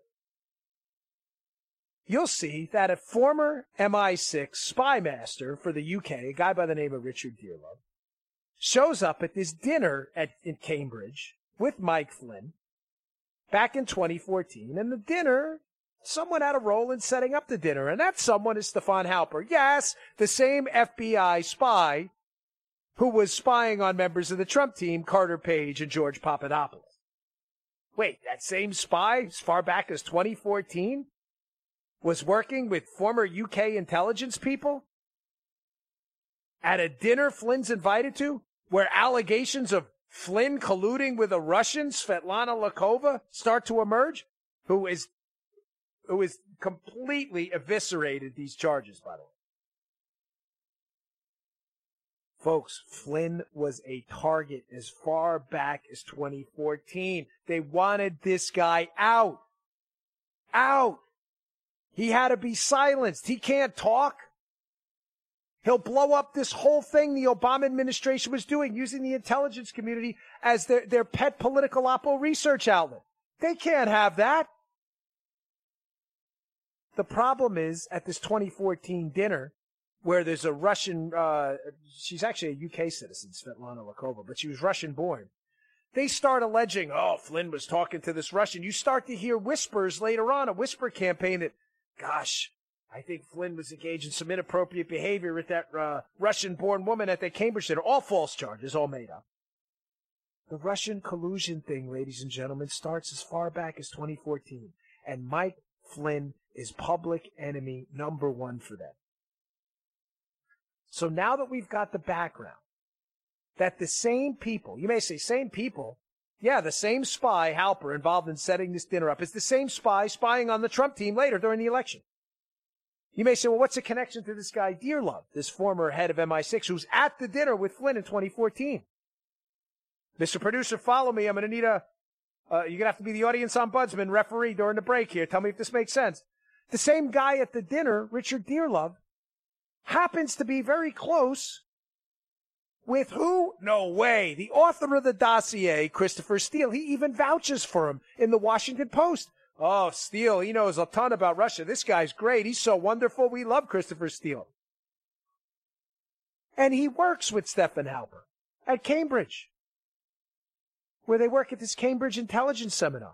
You'll see that a former M I six spy master for the U K, a guy by the name of Richard Dearlove, shows up at this dinner at in Cambridge with Mike Flynn back in twenty fourteen. And the dinner, someone had a role in setting up the dinner, and that someone is Stefan Halper. Yes, the same F B I spy who was spying on members of the Trump team, Carter Page and George Papadopoulos. Wait, that same spy, as far back as twenty fourteen, was working with former U K intelligence people at a dinner Flynn's invited to, where allegations of Flynn colluding with a Russian, Svetlana Lakova, start to emerge, who is who is completely eviscerated these charges, by the way. Folks, Flynn was a target as far back as twenty fourteen. They wanted this guy out. Out. He had to be silenced. He can't talk. He'll blow up this whole thing the Obama administration was doing, using the intelligence community as their, their pet political oppo research outlet. They can't have that. The problem is, at this twenty fourteen dinner, where there's a Russian, uh, she's actually a U K citizen, Svetlana Lakova, but she was Russian-born. They start alleging, oh, Flynn was talking to this Russian. You start to hear whispers later on, a whisper campaign that, gosh, I think Flynn was engaged in some inappropriate behavior with that uh, Russian-born woman at the Cambridge Center. All false charges, all made up. The Russian collusion thing, ladies and gentlemen, starts as far back as twenty fourteen. And Mike Flynn is public enemy number one for them. So now that we've got the background, that the same people, you may say same people, yeah, the same spy, Halper, involved in setting this dinner up, is the same spy spying on the Trump team later during the election. You may say, well, what's the connection to this guy Dearlove, this former head of M I six, who's at the dinner with Flynn in twenty fourteen? Mister Producer, follow me. I'm going to need a, uh, you're going to have to be the audience ombudsman referee during the break here. Tell me if this makes sense. The same guy at the dinner, Richard Dearlove, happens to be very close with who? No way. The author of the dossier, Christopher Steele. He even vouches for him in the Washington Post. Oh, Steele, he knows a ton about Russia. This guy's great. He's so wonderful. We love Christopher Steele. And he works with Stephen Halper at Cambridge, where they work at this Cambridge intelligence seminar.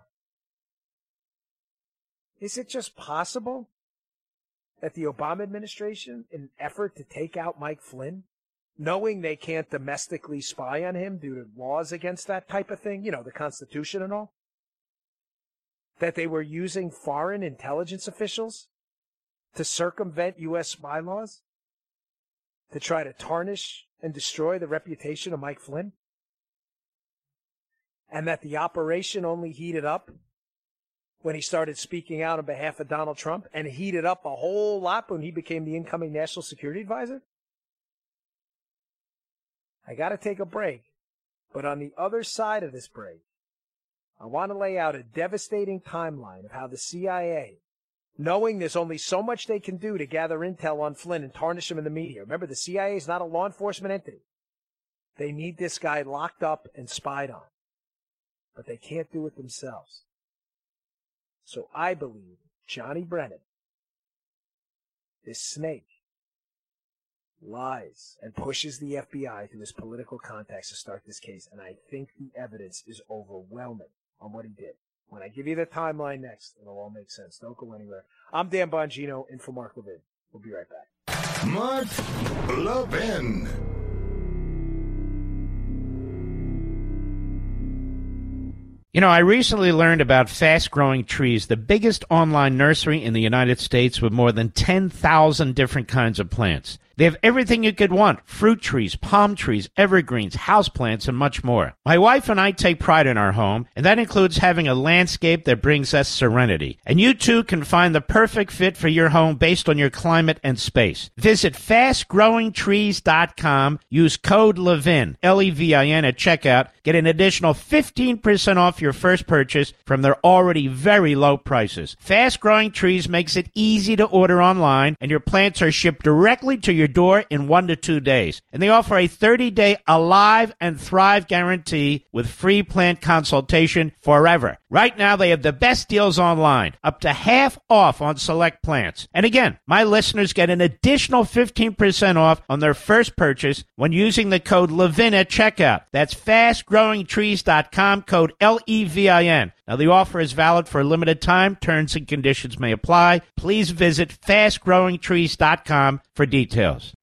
Is it just possible that the Obama administration, in an effort to take out Mike Flynn, knowing they can't domestically spy on him due to laws against that type of thing, you know, the Constitution and all, that they were using foreign intelligence officials to circumvent U S spy laws, to try to tarnish and destroy the reputation of Mike Flynn? And that the operation only heated up when he started speaking out on behalf of Donald Trump, and heated up a whole lot when he became the incoming national security advisor? I got to take a break, but on the other side of this break, I want to lay out a devastating timeline of how the C I A, knowing there's only so much they can do to gather intel on Flynn and tarnish him in the media. Remember, the C I A is not a law enforcement entity. They need this guy locked up and spied on, but they can't do it themselves. So I believe Johnny Brennan, this snake, lies and pushes the F B I through his political contacts to start this case. And I think the evidence is overwhelming on what he did. When I give you the timeline next, it'll all make sense. Don't go anywhere. I'm Dan Bongino, in for Mark Levin. We'll be right back. Mark Levin. You know, I recently learned about Fast Growing Trees, the biggest online nursery in the United States with more than ten thousand different kinds of plants. They have everything you could want: fruit trees, palm trees, evergreens, houseplants, and much more. My wife and I take pride in our home, and that includes having a landscape that brings us serenity. And you too can find the perfect fit for your home based on your climate and space. Visit fast growing trees dot com. Use code LEVIN, L E V I N, at checkout. Get an additional fifteen percent off your first purchase from their already very low prices. Fast Growing Trees makes it easy to order online, and your plants are shipped directly to your door in one to two days. And they offer a thirty-day Alive and Thrive guarantee with free plant consultation forever. Right now, they have the best deals online, up to half off on select plants. And again, my listeners get an additional fifteen percent off on their first purchase when using the code LEVIN at checkout. That's fast growing trees dot com, code L E V I N. Now, the offer is valid for a limited time. Terms and conditions may apply. Please visit fast growing trees dot com for details.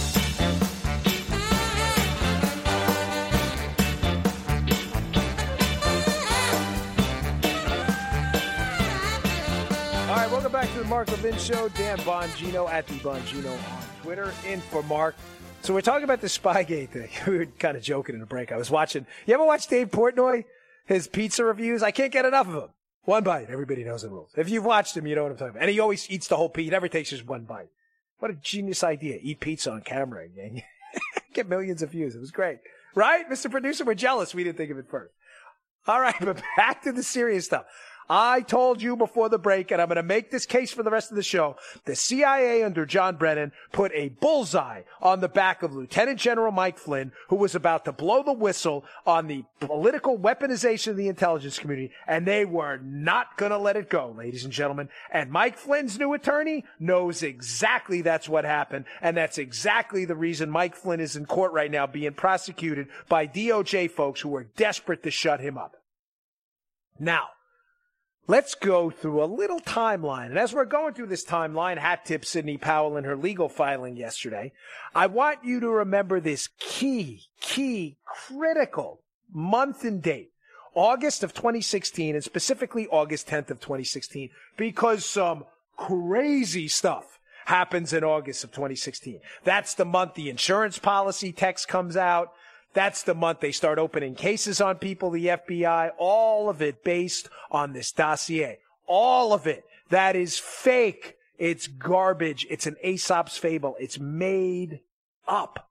All right, welcome back to the Mark Levin Show. Dan Bongino at the Bongino on Twitter, in for Mark. So we're talking about the Spygate thing. We were kind of joking in a break. I was watching. You ever watch Dave Portnoy? His pizza reviews? I can't get enough of them. One bite. Everybody knows the rules. If you've watched him, you know what I'm talking about. And he always eats the whole pizza. He never takes just one bite. What a genius idea. Eat pizza on camera again. Get millions of views. It was great. Right, Mister Producer? We're jealous we didn't think of it first. All right, but back to the serious stuff. I told you before the break, and I'm going to make this case for the rest of the show, the C I A under John Brennan put a bullseye on the back of Lieutenant General Mike Flynn, who was about to blow the whistle on the political weaponization of the intelligence community, and they were not going to let it go, ladies and gentlemen. And Mike Flynn's new attorney knows exactly that's what happened, and that's exactly the reason Mike Flynn is in court right now being prosecuted by D O J folks who are desperate to shut him up. Now, let's go through a little timeline. And as we're going through this timeline, hat tip Sidney Powell in her legal filing yesterday, I want you to remember this key, key, critical month and date, August of twenty sixteen, and specifically August tenth of twenty sixteen, because some crazy stuff happens in August of twenty sixteen. That's the month the insurance policy text comes out. That's the month they start opening cases on people, the F B I, all of it based on this dossier. All of it. That is fake. It's garbage. It's an Aesop's fable. It's made up.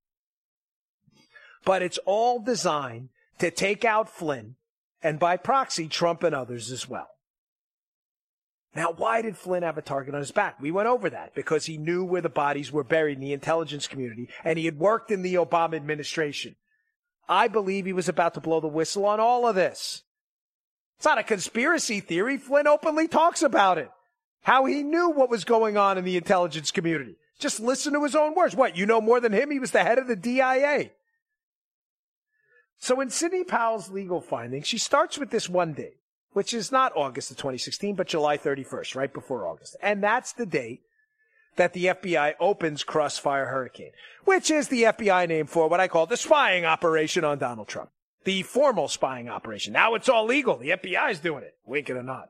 But it's all designed to take out Flynn and by proxy, Trump and others as well. Now, why did Flynn have a target on his back? We went over that because he knew where the bodies were buried in the intelligence community, and he had worked in the Obama administration. I believe he was about to blow the whistle on all of this. It's not a conspiracy theory. Flynn openly talks about it. How he knew what was going on in the intelligence community. Just listen to his own words. What, you know more than him? He was the head of the D I A. So in Sidney Powell's legal findings, she starts with this one date, which is not August of twenty sixteen, but July thirty-first, right before August. And that's the date that the F B I opens Crossfire Hurricane, which is the F B I name for what I call the spying operation on Donald Trump. The formal spying operation. Now it's all legal. The F B I is doing it, wink it or not.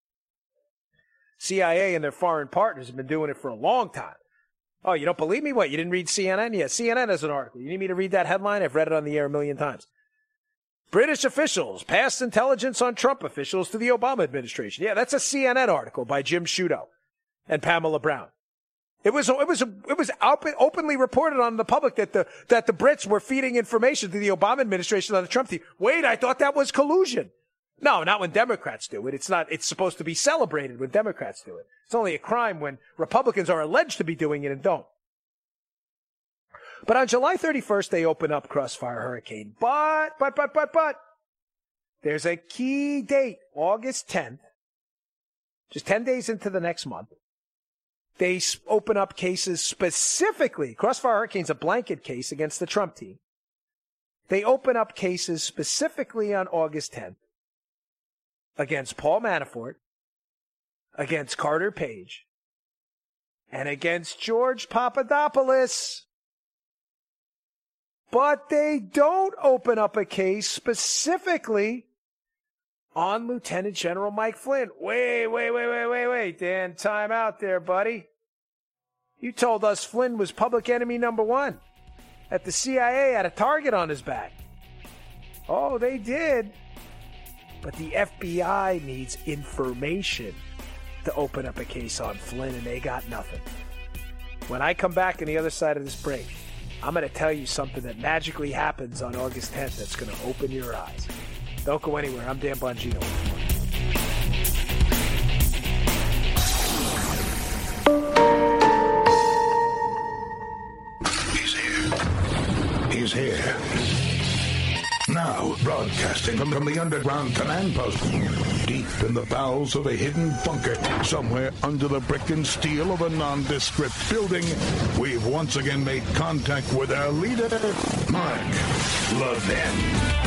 C I A and their foreign partners have been doing it for a long time. Oh, you don't believe me? What, you didn't read C N N? Yeah, C N N has an article. You need me to read that headline? I've read it on the air a million times. British officials passed intelligence on Trump officials to the Obama administration. Yeah, that's a C N N article by Jim Sciutto and Pamela Brown. It was it was it was open, openly reported on the public that the that the Brits were feeding information to the Obama administration on the Trump team. Wait, I thought that was collusion. No, not when Democrats do it. It's not. It's supposed to be celebrated when Democrats do it. It's only a crime when Republicans are alleged to be doing it and don't. But on July thirty-first, they open up Crossfire Hurricane. But, but, but, but, but, there's a key date, August tenth, just ten days into the next month. They open up cases specifically. Crossfire Hurricane's a blanket case against the Trump team. They open up cases specifically on August tenth against Paul Manafort, against Carter Page, and against George Papadopoulos. But they don't open up a case specifically on Lieutenant General Mike Flynn. Wait, wait, wait, wait, wait, wait, Dan, time out there, buddy. You told us Flynn was public enemy number one, that the C I A had a target on his back. Oh, they did. But the F B I needs information to open up a case on Flynn, and they got nothing. When I come back on the other side of this break, I'm going to tell you something that magically happens on August tenth that's going to open your eyes. Don't go anywhere. I'm Dan Bongino. He's here. He's here. Now, broadcasting from, from the underground command post, deep in the bowels of a hidden bunker, somewhere under the brick and steel of a nondescript building, we've once again made contact with our leader, Mark Levin.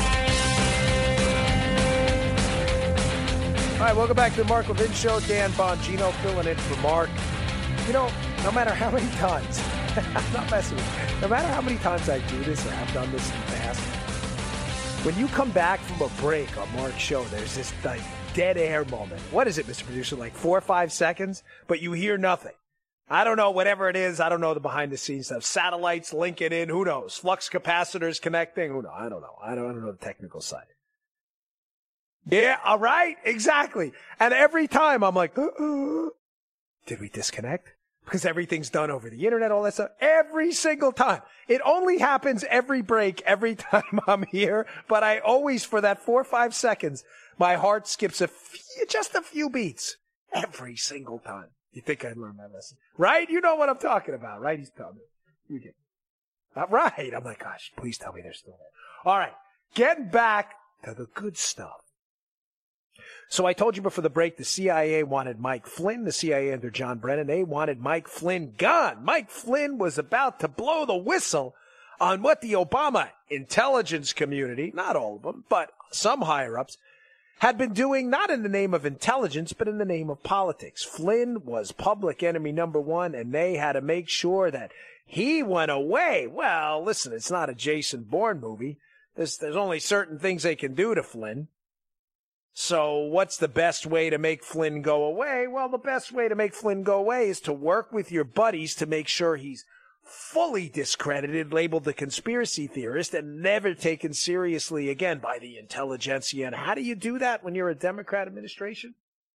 All right, welcome back to the Mark Levin Show. Dan Bongino filling in for Mark. You know, no matter how many times, I'm not messing with you, no matter how many times I do this or have done this in the past, when you come back from a break on Mark's show, there's this like dead air moment. What is it, Mister Producer? Like four or five seconds, but you hear nothing. I don't know, whatever it is. I don't know the behind the scenes stuff. Satellites linking in, who knows? Flux capacitors connecting, who knows? I don't know. I don't, I don't know the technical side. Yeah, all right, exactly. And every time I'm like, uh-uh. Did we disconnect? because everything's done over the internet, all that stuff. Every single time. It only happens every break, every time I'm here, but I always, for that four or five seconds, my heart skips a few, just a few beats every single time. You think I learned my lesson, right? You know what I'm talking about, right? He's telling me. You get uh, right. I'm like, gosh, please tell me they're still there. All right, getting back to the good stuff. So I told you before the break, the C I A wanted Mike Flynn, the C I A under John Brennan. They wanted Mike Flynn gone. Mike Flynn was about to blow the whistle on what the Obama intelligence community, not all of them, but some higher-ups, had been doing not in the name of intelligence, but in the name of politics. Flynn was public enemy number one, and they had to make sure that he went away. Well, listen, it's not a Jason Bourne movie. There's, there's only certain things they can do to Flynn. So what's the best way to make Flynn go away? Well, the best way to make Flynn go away is to work with your buddies to make sure he's fully discredited, labeled a conspiracy theorist, and never taken seriously again by the intelligentsia. And how do you do that when you're a Democrat administration?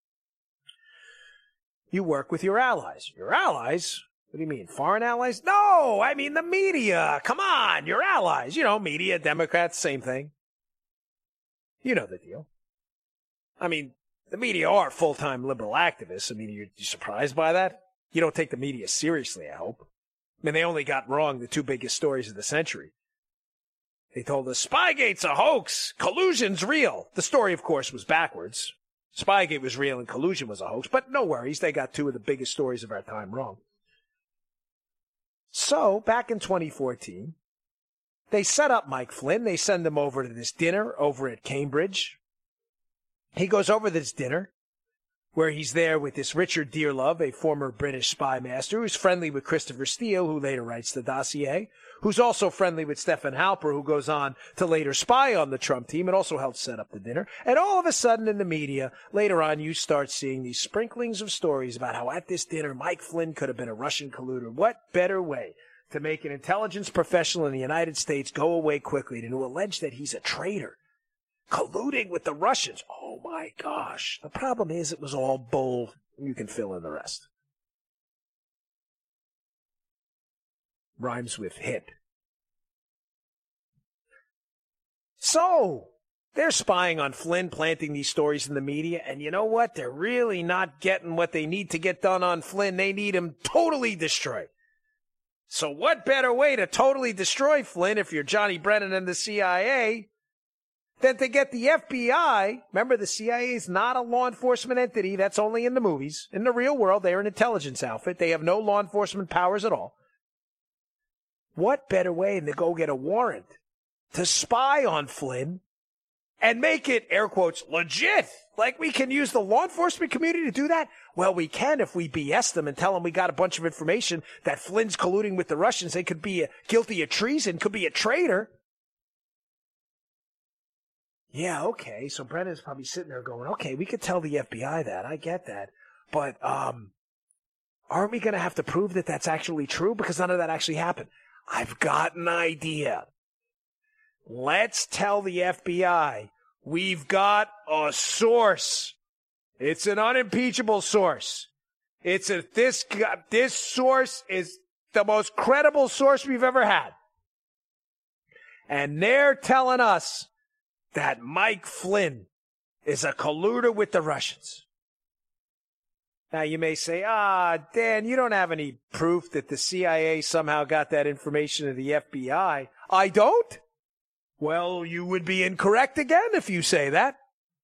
You work with your allies. Your allies? What do you mean, foreign allies? No, I mean the media. Come on, your allies. You know, media, Democrats, same thing. You know the deal. I mean, the media are full-time liberal activists. I mean, you're, you're surprised by that? You don't take the media seriously, I hope. I mean, they only got wrong the two biggest stories of the century. They told us Spygate's a hoax, collusion's real. The story, of course, was backwards. Spygate was real and collusion was a hoax, but no worries, they got two of the biggest stories of our time wrong. So, back in twenty fourteen, they set up Mike Flynn. They send him over to this dinner over at Cambridge. He goes over this dinner where he's there with this Richard Dearlove, a former British spy master, who's friendly with Christopher Steele, who later writes the dossier, who's also friendly with Stephen Halper, who goes on to later spy on the Trump team and also helped set up the dinner. And all of a sudden in the media, later on, you start seeing these sprinklings of stories about how at this dinner, Mike Flynn could have been a Russian colluder. What better way to make an intelligence professional in the United States go away quickly than to allege that he's a traitor? Colluding with the Russians. Oh, my gosh. The problem is it was all bull. You can fill in the rest. Rhymes with hit. So, they're spying on Flynn, planting these stories in the media, and you know what? They're really not getting what they need to get done on Flynn. They need him totally destroyed. So what better way to totally destroy Flynn if you're Johnny Brennan and the C I A than to get the F B I? Remember, the C I A is not a law enforcement entity. That's only in the movies. In the real world, they're an intelligence outfit. They have no law enforcement powers at all. What better way than to go get a warrant to spy on Flynn and make it, air quotes, legit? Like we can use the law enforcement community to do that? Well, we can if we B S them and tell them we got a bunch of information that Flynn's colluding with the Russians. They could be guilty of treason, could be a traitor. Yeah, okay, so Brennan's probably sitting there going, okay, we could tell the F B I that, I get that, but um, aren't we going to have to prove that that's actually true? Because none of that actually happened. I've got an idea. Let's tell the F B I we've got a source. It's an unimpeachable source. It's a, this, this source is the most credible source we've ever had. And they're telling us that Mike Flynn is a colluder with the Russians. Now, you may say, ah, Dan, you don't have any proof that the C I A somehow got that information to the F B I. I don't? Well, you would be incorrect again if you say that.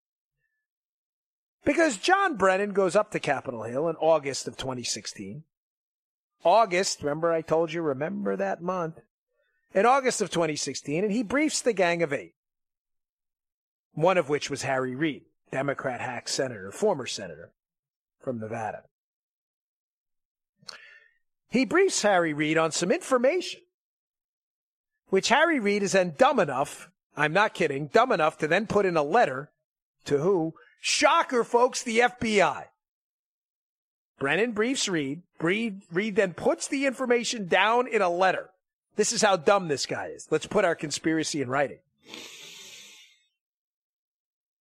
Because John Brennan goes up to Capitol Hill in August of twenty sixteen. August, remember I told you, remember that month. In August of twenty sixteen, and he briefs the Gang of Eight. One of which was Harry Reid, Democrat hack senator, former senator from Nevada. He briefs Harry Reid on some information, which Harry Reid is then dumb enough, I'm not kidding, dumb enough to then put in a letter to who? Shocker, folks, the F B I. Brennan briefs Reid. Reid, Reid then puts the information down in a letter. This is how dumb this guy is. Let's put our conspiracy in writing.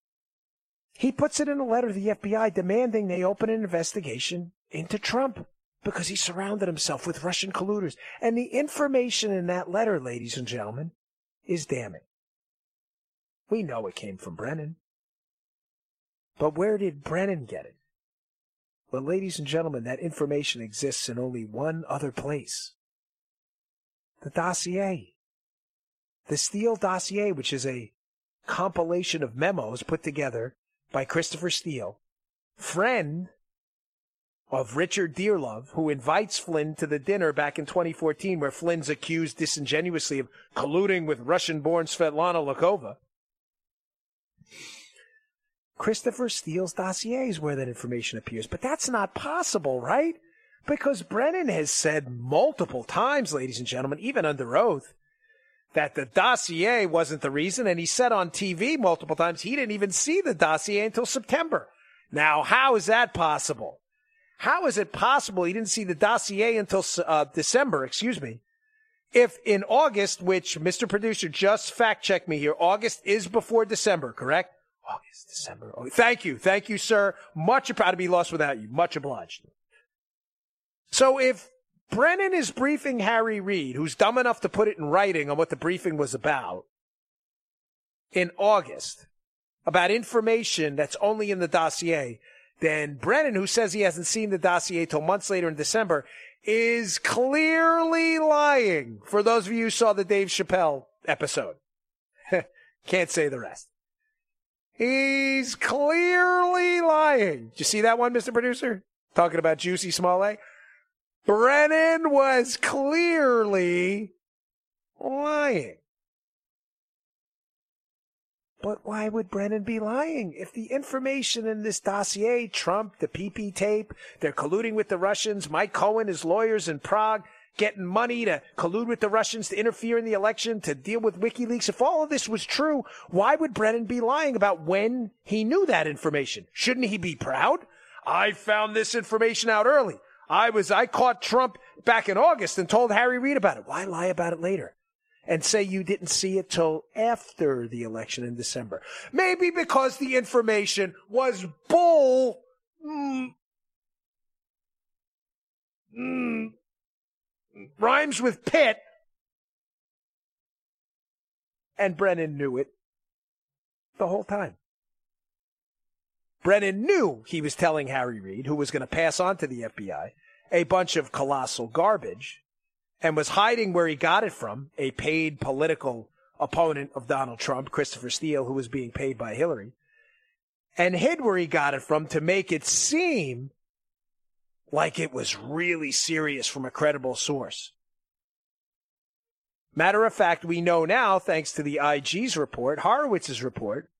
He puts it in a letter to the F B I demanding they open an investigation into Trump. because he surrounded himself with Russian colluders. And the information in that letter, ladies and gentlemen, is damning. We know it came from Brennan. But where did Brennan get it? Well, ladies and gentlemen, that information exists in only one other place. The dossier. The Steele dossier, which is a compilation of memos put together by Christopher Steele, friend of Richard Dearlove, who invites Flynn to the dinner back in twenty fourteen, where Flynn's accused disingenuously of colluding with Russian-born Svetlana Lakova. Christopher Steele's dossier is where that information appears. But that's not possible, right? Because Brennan has said multiple times, ladies and gentlemen, even under oath, that the dossier wasn't the reason. And he said on T V multiple times he didn't even see the dossier until September. Now, how is that possible? How is it possible he didn't see the dossier until uh, December, excuse me, if in August, which Mister Producer just fact-checked me here, August is before December, correct? August, December. Oh, thank you. Thank you, sir. Much proud to be lost without you. Much obliged. So if Brennan is briefing Harry Reid, who's dumb enough to put it in writing on what the briefing was about, in August, about information that's only in the dossier, then Brennan, who says he hasn't seen the dossier till months later in December, is clearly lying. For those of you who saw the Dave Chappelle episode. Can't say the rest. He's clearly lying. Did you see that one, Mister Producer? Talking about Juicy Smollett? Brennan was clearly lying. But why would Brennan be lying? If the information in this dossier, Trump, the P P tape, they're colluding with the Russians, Mike Cohen, his lawyers in Prague, getting money to collude with the Russians to interfere in the election, to deal with WikiLeaks. If all of this was true, why would Brennan be lying about when he knew that information? Shouldn't he be proud? I found this information out early. I was, I caught Trump back in August and told Harry Reid about it. Why lie about it later and say you didn't see it till after the election in December? Maybe because the information was bull. Mm, mm, rhymes with Pitt. And Brennan knew it the whole time. Brennan knew he was telling Harry Reid, who was going to pass on to the F B I, a bunch of colossal garbage, and was hiding where he got it from, a paid political opponent of Donald Trump, Christopher Steele, who was being paid by Hillary, and hid where he got it from to make it seem like it was really serious from a credible source. Matter of fact, we know now, thanks to the I G's report, Horowitz's report,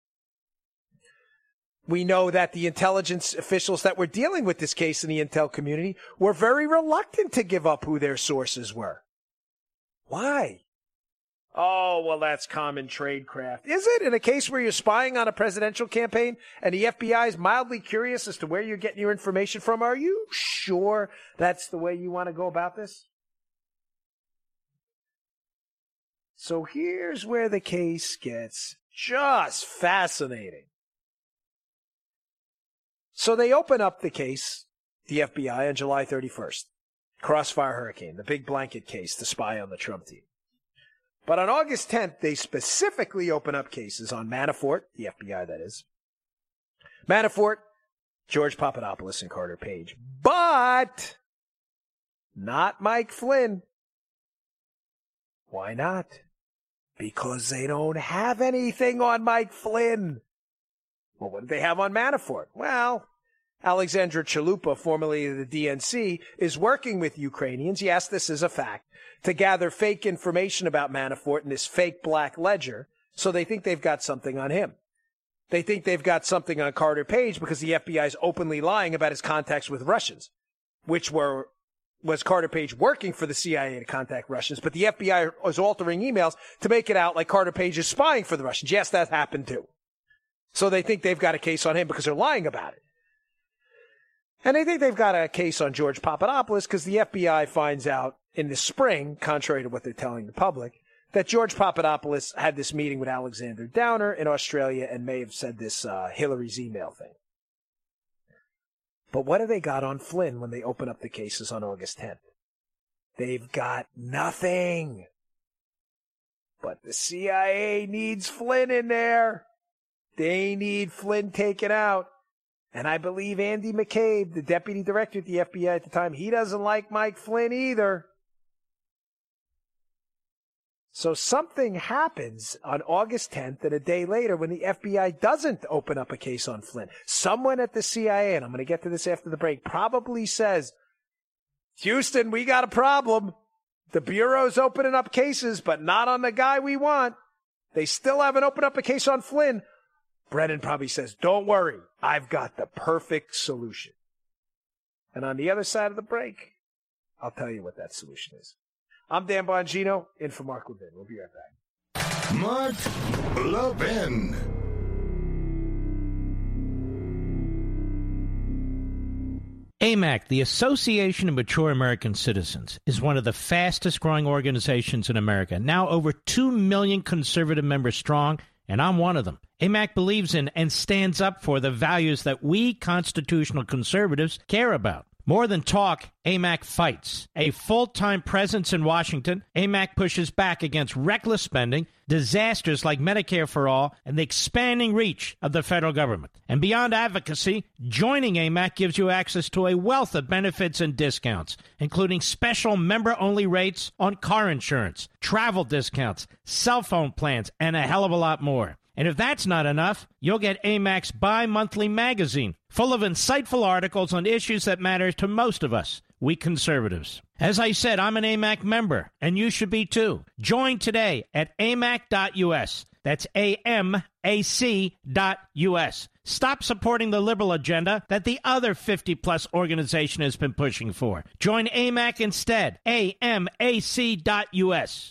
we know that the intelligence officials that were dealing with this case in the intel community were very reluctant to give up who their sources were. Why? Oh, well, that's common tradecraft. Is it? In a case where you're spying on a presidential campaign and the F B I is mildly curious as to where you're getting your information from, are you sure that's the way you want to go about this? So here's where the case gets just fascinating. So they open up the case, the F B I, on July thirty-first. Crossfire Hurricane, the big blanket case to spy on the Trump team. But on August tenth, they specifically open up cases on Manafort, the F B I that is. Manafort, George Papadopoulos, and Carter Page. But not Mike Flynn. Why not? Because they don't have anything on Mike Flynn. Well, what did they have on Manafort? Well, Alexandra Chalupa, formerly of the D N C, is working with Ukrainians, yes, this is a fact, to gather fake information about Manafort in this fake black ledger, so they think they've got something on him. They think they've got something on Carter Page because the F B I is openly lying about his contacts with Russians, which were was Carter Page working for the C I A to contact Russians, but the F B I was altering emails to make it out like Carter Page is spying for the Russians. Yes, that happened too. So they think they've got a case on him because they're lying about it. And they think they've got a case on George Papadopoulos because the F B I finds out in the spring, contrary to what they're telling the public, that George Papadopoulos had this meeting with Alexander Downer in Australia and may have said this uh, Hillary's email thing. But what do they got on Flynn when they open up the cases on August tenth? They've got nothing. But the C I A needs Flynn in there. They need Flynn taken out. And I believe Andy McCabe, the deputy director at the F B I at the time, he doesn't like Mike Flynn either. So something happens on August tenth and a day later when the F B I doesn't open up a case on Flynn. Someone at the C I A, and I'm going to get to this after the break, probably says, Houston, we got a problem. The Bureau's opening up cases, but not on the guy we want. They still haven't opened up a case on Flynn. Brennan probably says, don't worry, I've got the perfect solution. And on the other side of the break, I'll tell you what that solution is. I'm Dan Bongino, in for Mark Levin. We'll be right back. Mark Levin. A M A C, the Association of Mature American Citizens, is one of the fastest growing organizations in America, now over two million conservative members strong, and I'm one of them. A M A C believes in and stands up for the values that we constitutional conservatives care about. More than talk, A M A C fights. A full-time presence in Washington, A M A C pushes back against reckless spending, disasters like Medicare for All, and the expanding reach of the federal government. And beyond advocacy, joining A M A C gives you access to a wealth of benefits and discounts, including special member-only rates on car insurance, travel discounts, cell phone plans, and a hell of a lot more. And if that's not enough, you'll get A M A C's bi-monthly magazine, full of insightful articles on issues that matter to most of us, we conservatives. As I said, I'm an A M A C member, and you should be too. Join today at A M A C dot U S. That's A M A C dot U S. Stop supporting the liberal agenda that the other fifty-plus organization has been pushing for. Join A M A C instead. A M A C dot U S.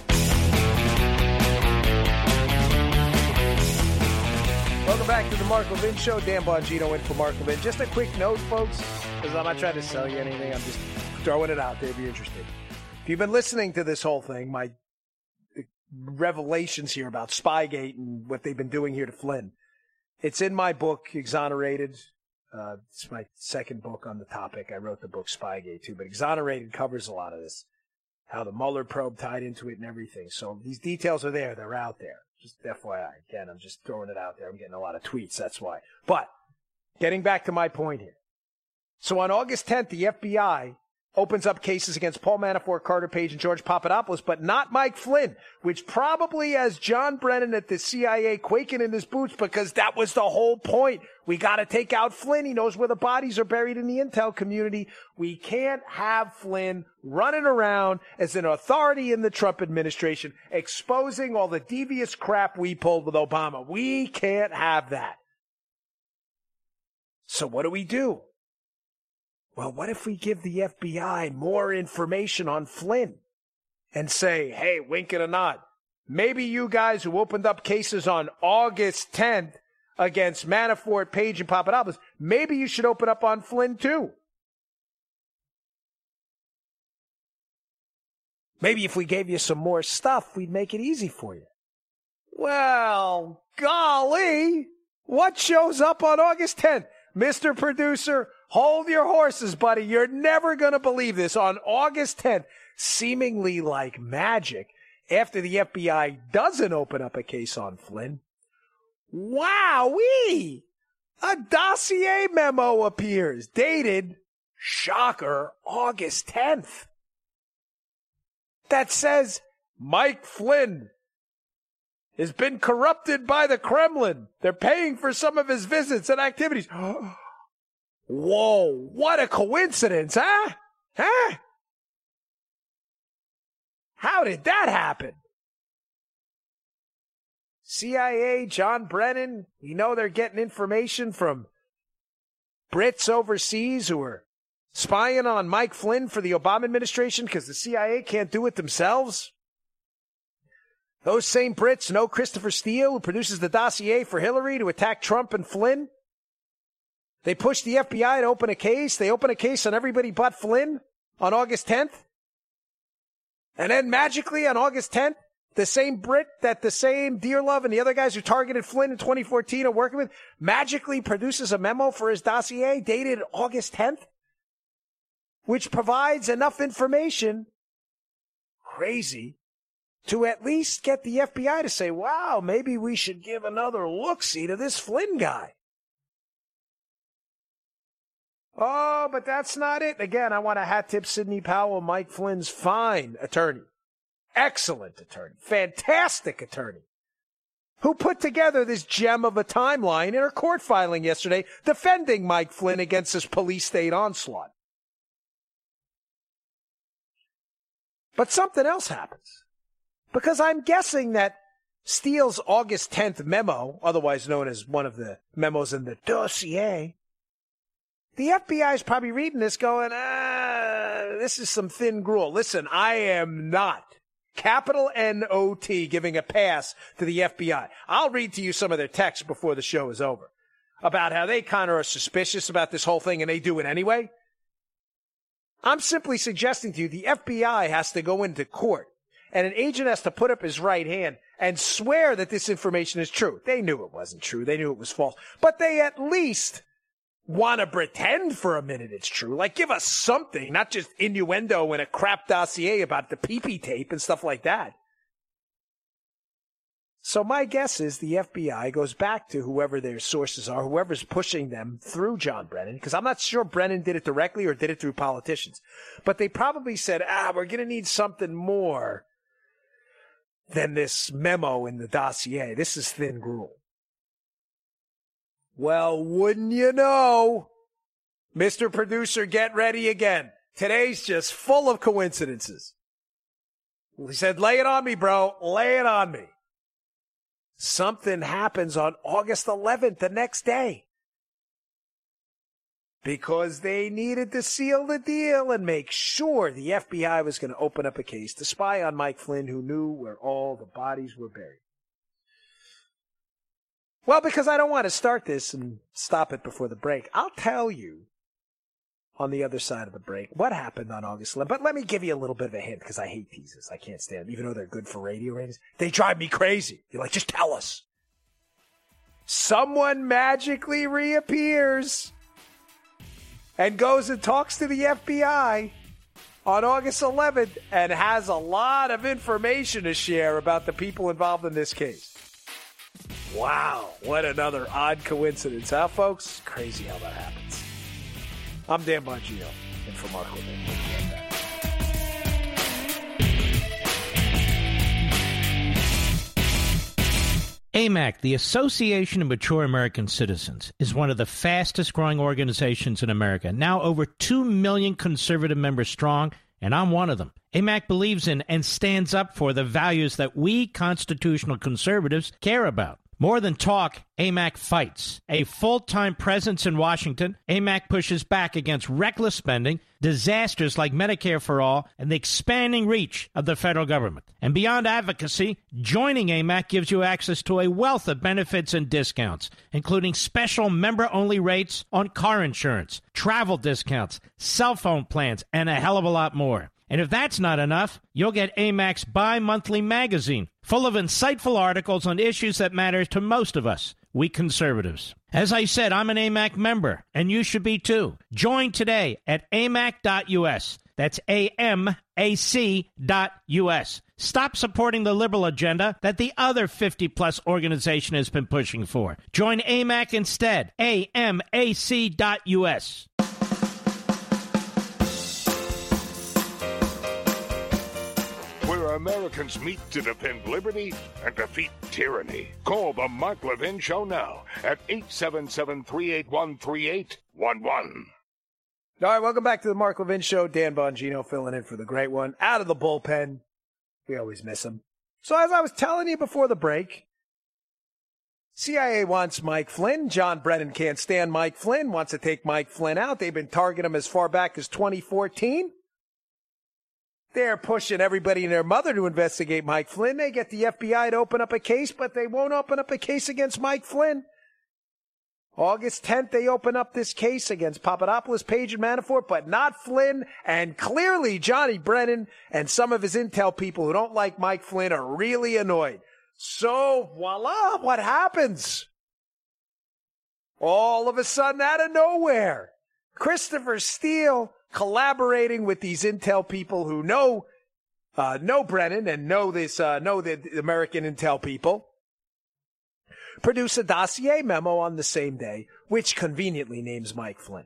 Welcome back to the Mark Levin Show. Dan Bongino in for Mark Levin. Just a quick note, folks, because I'm not trying to sell you anything. I'm just throwing it out there if you're interested. If you've been listening to this whole thing, my revelations here about Spygate and what they've been doing here to Flynn, it's in my book, Exonerated. Uh, it's my second book on the topic. I wrote the book Spygate, too. But Exonerated covers a lot of this, how the Mueller probe tied into it and everything. So these details are there. They're out there. Just F Y I. Again, I'm just throwing it out there. I'm getting a lot of tweets. That's why. But getting back to my point here. So on August tenth, the F B I opens up cases against Paul Manafort, Carter Page, and George Papadopoulos, but not Mike Flynn, which probably has John Brennan at the C I A quaking in his boots because that was the whole point. We got to take out Flynn. He knows where the bodies are buried in the intel community. We can't have Flynn running around as an authority in the Trump administration, exposing all the devious crap we pulled with Obama. We can't have that. So what do we do? Well, what if we give the F B I more information on Flynn and say, hey, wink and a nod, maybe you guys who opened up cases on August tenth against Manafort, Page, and Papadopoulos, maybe you should open up on Flynn too. Maybe if we gave you some more stuff, we'd make it easy for you. Well, golly, what shows up on August tenth? Mister Producer, hold your horses, buddy. You're never going to believe this. On August tenth, seemingly like magic, after the F B I doesn't open up a case on Flynn, wowee! A dossier memo appears, dated, shocker, August tenth. That says, Mike Flynn has been corrupted by the Kremlin. They're paying for some of his visits and activities. Whoa, what a coincidence, huh? Huh? How did that happen? C I A, John Brennan, we know they're getting information from Brits overseas who are spying on Mike Flynn for the Obama administration because the C I A can't do it themselves. Those same Brits know Christopher Steele, who produces the dossier for Hillary to attack Trump and Flynn. They pushed the F B I to open a case. They open a case on everybody but Flynn on August tenth. And then magically on August tenth, The same Brit that the same Dearlove and the other guys who targeted Flynn in twenty fourteen are working with magically produces a memo for his dossier dated August tenth, which provides enough information, crazy, to at least get the F B I to say, wow, maybe we should give another look-see to this Flynn guy. Oh, but that's not it. Again, I want to hat tip Sidney Powell, Mike Flynn's fine attorney. Excellent attorney. Fantastic attorney. Who put together this gem of a timeline in her court filing yesterday defending Mike Flynn against this police state onslaught. But something else happens. Because I'm guessing that Steele's August tenth memo, otherwise known as one of the memos in the dossier, the F B I is probably reading this going, ah, this is some thin gruel. Listen, I am not, capital N O T, giving a pass to the F B I. I'll read to you some of their texts before the show is over about how they kind of are suspicious about this whole thing and they do it anyway. I'm simply suggesting to you the F B I has to go into court and an agent has to put up his right hand and swear that this information is true. They knew it wasn't true. They knew it was false. But they at least want to pretend for a minute it's true. Like, give us something, not just innuendo and a crap dossier about the pee-pee tape and stuff like that. So my guess is the F B I goes back to whoever their sources are, whoever's pushing them through John Brennan, because I'm not sure Brennan did it directly or did it through politicians. But they probably said, ah, we're going to need something more than this memo in the dossier. This is thin gruel. Well, wouldn't you know, Mister Producer, get ready again. Today's just full of coincidences. He said, lay it on me, bro. Lay it on me. Something happens on August eleventh, the next day. Because they needed to seal the deal and make sure the F B I was going to open up a case to spy on Mike Flynn, who knew where all the bodies were buried. Well, because I don't want to start this and stop it before the break, I'll tell you on the other side of the break what happened on August eleventh. But let me give you a little bit of a hint, because I hate teases. I can't stand them, even though they're good for radio ratings. They drive me crazy. You're like, just tell us. Someone magically reappears and goes and talks to the F B I on August eleventh and has a lot of information to share about the people involved in this case. Wow, what another odd coincidence, huh, folks? Crazy how that happens. I'm Dan Bongino, and for Mark Levin. A M A C, the Association of Mature American Citizens, is one of the fastest growing organizations in America. Now over two million conservative members strong, and I'm one of them. A M A C believes in and stands up for the values that we constitutional conservatives care about. More than talk, A M A C fights. A full-time presence in Washington, A M A C pushes back against reckless spending, disasters like Medicare for All, and the expanding reach of the federal government. And beyond advocacy, joining A M A C gives you access to a wealth of benefits and discounts, including special member-only rates on car insurance, travel discounts, cell phone plans, and a hell of a lot more. And if that's not enough, you'll get A M A C's bi-monthly magazine, full of insightful articles on issues that matter to most of us, we conservatives. As I said, I'm an A M A C member, and you should be too. Join today at A M A C dot U S. That's A M A C dot U S. Stop supporting the liberal agenda that the other fifty-plus organization has been pushing for. Join A M A C instead. A M A C dot U S. Americans meet to defend liberty and defeat tyranny. Call the Mark Levin Show now at eight seven seven, three eight one, three eight one one. All right, welcome back to the Mark Levin Show. Dan Bongino filling in for the great one. Out of the bullpen. We always miss him. So as I was telling you before the break, C I A wants Mike Flynn. John Brennan can't stand Mike Flynn, wants to take Mike Flynn out. They've been targeting him as far back as twenty fourteen. They're pushing everybody and their mother to investigate Mike Flynn. They get the F B I to open up a case, but they won't open up a case against Mike Flynn. August tenth, they open up this case against Papadopoulos, Page, and Manafort, but not Flynn. And clearly, Johnny Brennan and some of his intel people who don't like Mike Flynn are really annoyed. So, voila, what happens? All of a sudden, out of nowhere, Christopher Steele collaborating with these intel people who know uh, know Brennan and know this uh, know the American intel people, produce a dossier memo on the same day, which conveniently names Mike Flynn.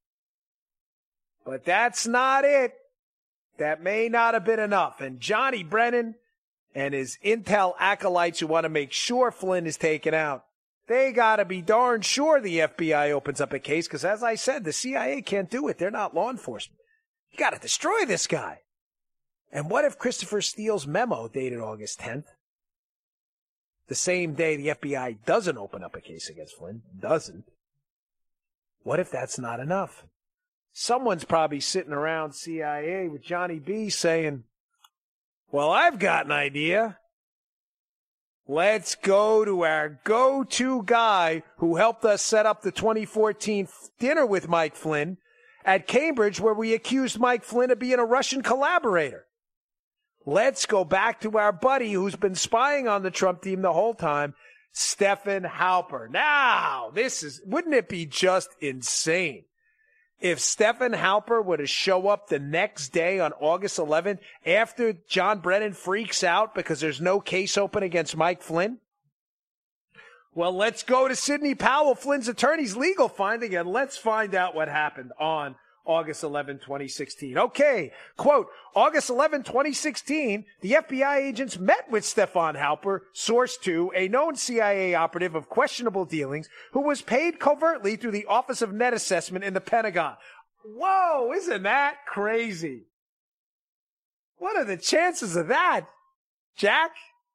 But that's not it. That may not have been enough. And Johnny Brennan and his intel acolytes who want to make sure Flynn is taken out, they got to be darn sure the F B I opens up a case because, as I said, the C I A can't do it. They're not law enforcement. You got to destroy this guy. And what if Christopher Steele's memo dated August tenth, the same day the F B I doesn't open up a case against Flynn, doesn't? What if that's not enough? Someone's probably sitting around C I A with Johnny B saying, well, I've got an idea. Let's go to our go-to guy who helped us set up the twenty fourteen dinner with Mike Flynn at Cambridge, where we accused Mike Flynn of being a Russian collaborator. Let's go back to our buddy who's been spying on the Trump team the whole time, Stephen Halper. Now, this is, wouldn't it be just insane if Stephen Halper were to show up the next day on August eleventh after John Brennan freaks out because there's no case open against Mike Flynn? Well, let's go to Sidney Powell, Flynn's attorney's legal finding, and let's find out what happened on August eleventh, twenty sixteen. Okay, quote, August eleventh, twenty sixteen, the F B I agents met with Stefan Halper, source two, a known C I A operative of questionable dealings, who was paid covertly through the Office of Net Assessment in the Pentagon. Whoa, isn't that crazy? What are the chances of that, Jack?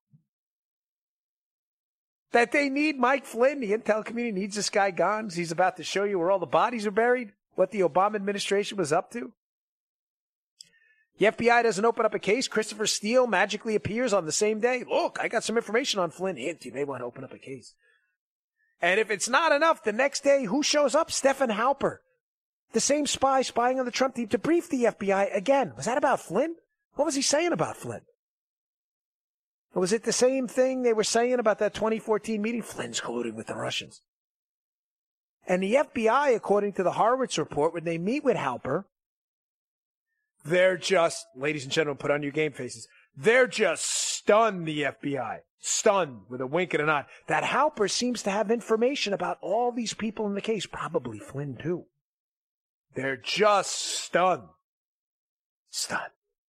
That they need Mike Flynn, the intel community needs this guy gone. He's about to show you where all the bodies are buried. What the Obama administration was up to? The F B I doesn't open up a case. Christopher Steele magically appears on the same day. Look, I got some information on Flynn. Hint, you may want to open up a case. And if it's not enough, the next day, who shows up? Stephen Halper, the same spy spying on the Trump team to brief the F B I again. Was that about Flynn? What was he saying about Flynn? Or was it the same thing they were saying about that twenty fourteen meeting? Flynn's colluding with the Russians. And the F B I, according to the Horowitz report, when they meet with Halper, they're just, ladies and gentlemen, put on your game faces, they're just stunned, the F B I, stunned with a wink and a nod, that Halper seems to have information about all these people in the case, probably Flynn too. They're just stunned. Stunned.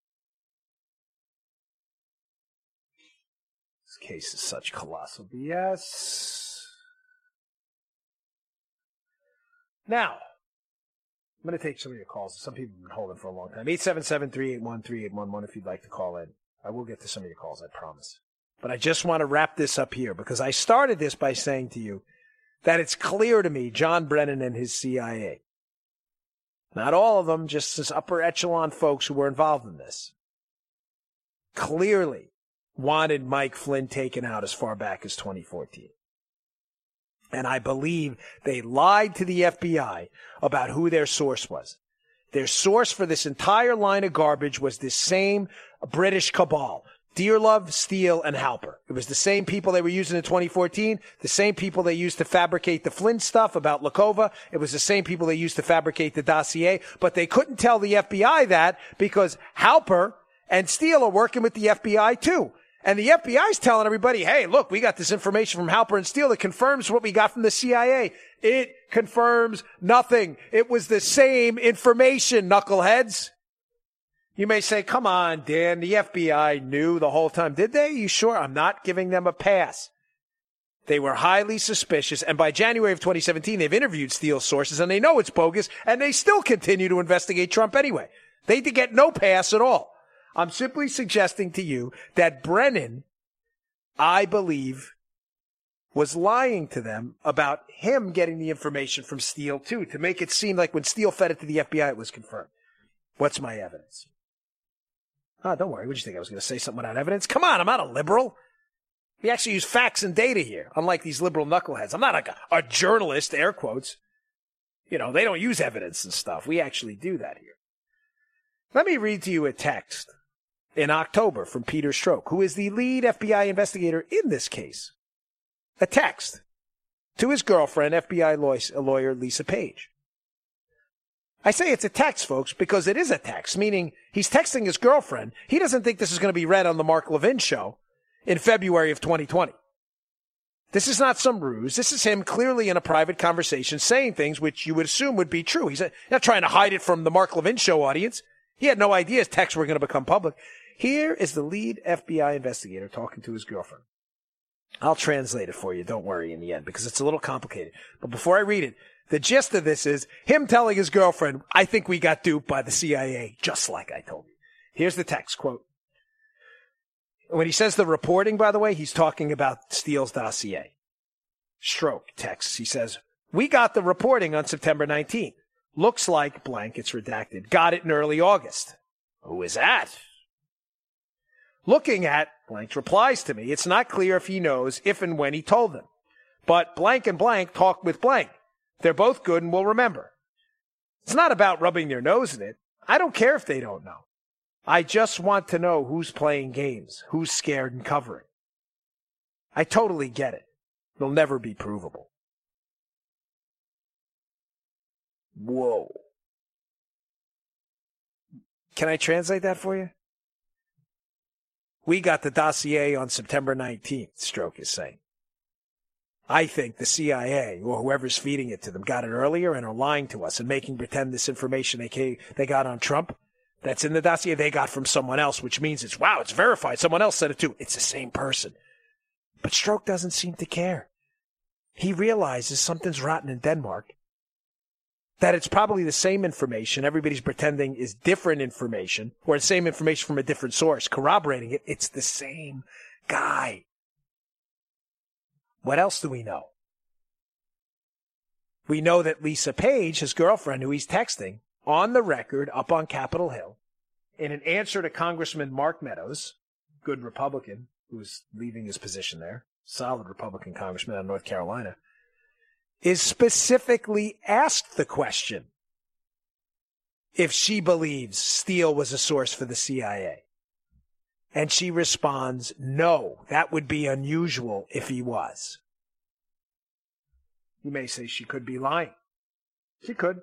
This case is such colossal B S. Now, I'm going to take some of your calls. Some people have been holding for a long time. eight seven seven, three eight one, three eight one one if you'd like to call in. I will get to some of your calls, I promise. But I just want to wrap this up here because I started this by saying to you that it's clear to me John Brennan and his C I A, not all of them, just as upper echelon folks who were involved in this, clearly wanted Mike Flynn taken out as far back as twenty fourteen. And I believe they lied to the F B I about who their source was. Their source for this entire line of garbage was this same British cabal, Dearlove, Steele, and Halper. It was the same people they were using in twenty fourteen, the same people they used to fabricate the Flynn stuff about Lakova. It was the same people they used to fabricate the dossier. But they couldn't tell the F B I that because Halper and Steele are working with the F B I too. And the F B I is telling everybody, hey, look, we got this information from Halper and Steele that confirms what we got from the C I A. It confirms nothing. It was the same information, knuckleheads. You may say, come on, Dan, the F B I knew the whole time. Did they? You sure? I'm not giving them a pass. They were highly suspicious. And by January of twenty seventeen, they've interviewed Steele's sources, and they know it's bogus, and they still continue to investigate Trump anyway. They did get no pass at all. I'm simply suggesting to you that Brennan, I believe, was lying to them about him getting the information from Steele, too, to make it seem like when Steele fed it to the F B I, it was confirmed. What's my evidence? Oh, don't worry. What did you think? I was going to say something without evidence? Come on, I'm not a liberal. We actually use facts and data here, unlike these liberal knuckleheads. I'm not like a, a journalist, air quotes. You know, they don't use evidence and stuff. We actually do that here. Let me read to you a text in October from Peter Strzok, who is the lead F B I investigator in this case. A text to his girlfriend, F B I lawyer Lisa Page. I say it's a text, folks, because it is a text, meaning he's texting his girlfriend. He doesn't think this is going to be read on the Mark Levin show in February of twenty twenty. This is not some ruse. This is him clearly in a private conversation saying things which you would assume would be true. He's not trying to hide it from the Mark Levin show audience. He had no idea his texts were going to become public. Here is the lead F B I investigator talking to his girlfriend. I'll translate it for you. Don't worry in the end, because it's a little complicated. But before I read it, the gist of this is him telling his girlfriend, I think we got duped by the C I A, just like I told you. Here's the text, quote. When he says the reporting, by the way, he's talking about Steele's dossier. Strzok texts. He says, we got the reporting on September nineteenth. Looks like blank, it's redacted. Got it in early August. Who is that? Looking at, blank replies to me, it's not clear if he knows if and when he told them. But blank and blank talked with blank. They're both good and will remember. It's not about rubbing their nose in it. I don't care if they don't know. I just want to know who's playing games, who's scared and covering. I totally get it. It'll never be provable. Whoa. Can I translate that for you? We got the dossier on September nineteenth, Strzok is saying. I think the C I A, or whoever's feeding it to them, got it earlier and are lying to us and making pretend this information they they got on Trump, that's in the dossier, they got from someone else, which means it's, wow, it's verified. Someone else said it too. It's the same person. But Strzok doesn't seem to care. He realizes something's rotten in Denmark, that it's probably the same information everybody's pretending is different information, or the same information from a different source, corroborating it. It's the same guy. What else do we know? We know that Lisa Page, his girlfriend, who he's texting, on the record up on Capitol Hill, in an answer to Congressman Mark Meadows, good Republican, who's leaving his position there, solid Republican congressman out of North Carolina, is specifically asked the question if she believes Steele was a source for the C I A. And she responds, no, that would be unusual if he was. You may say she could be lying. She could.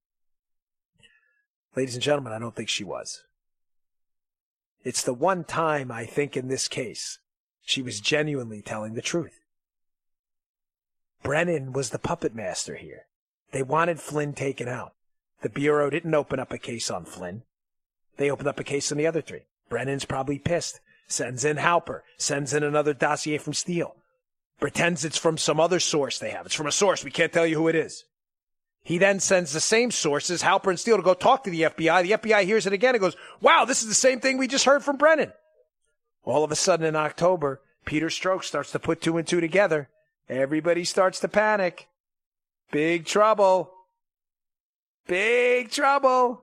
Ladies and gentlemen, I don't think she was. It's the one time I think in this case she was genuinely telling the truth. Brennan was the puppet master here. They wanted Flynn taken out. The Bureau didn't open up a case on Flynn. They opened up a case on the other three. Brennan's probably pissed. Sends in Halper. Sends in another dossier from Steele. Pretends it's from some other source they have. It's from a source. We can't tell you who it is. He then sends the same sources, Halper and Steele, to go talk to the F B I. The F B I hears it again and goes, wow, this is the same thing we just heard from Brennan. All of a sudden in October, Peter Strzok starts to put two and two together. Everybody starts to panic. Big trouble. Big trouble.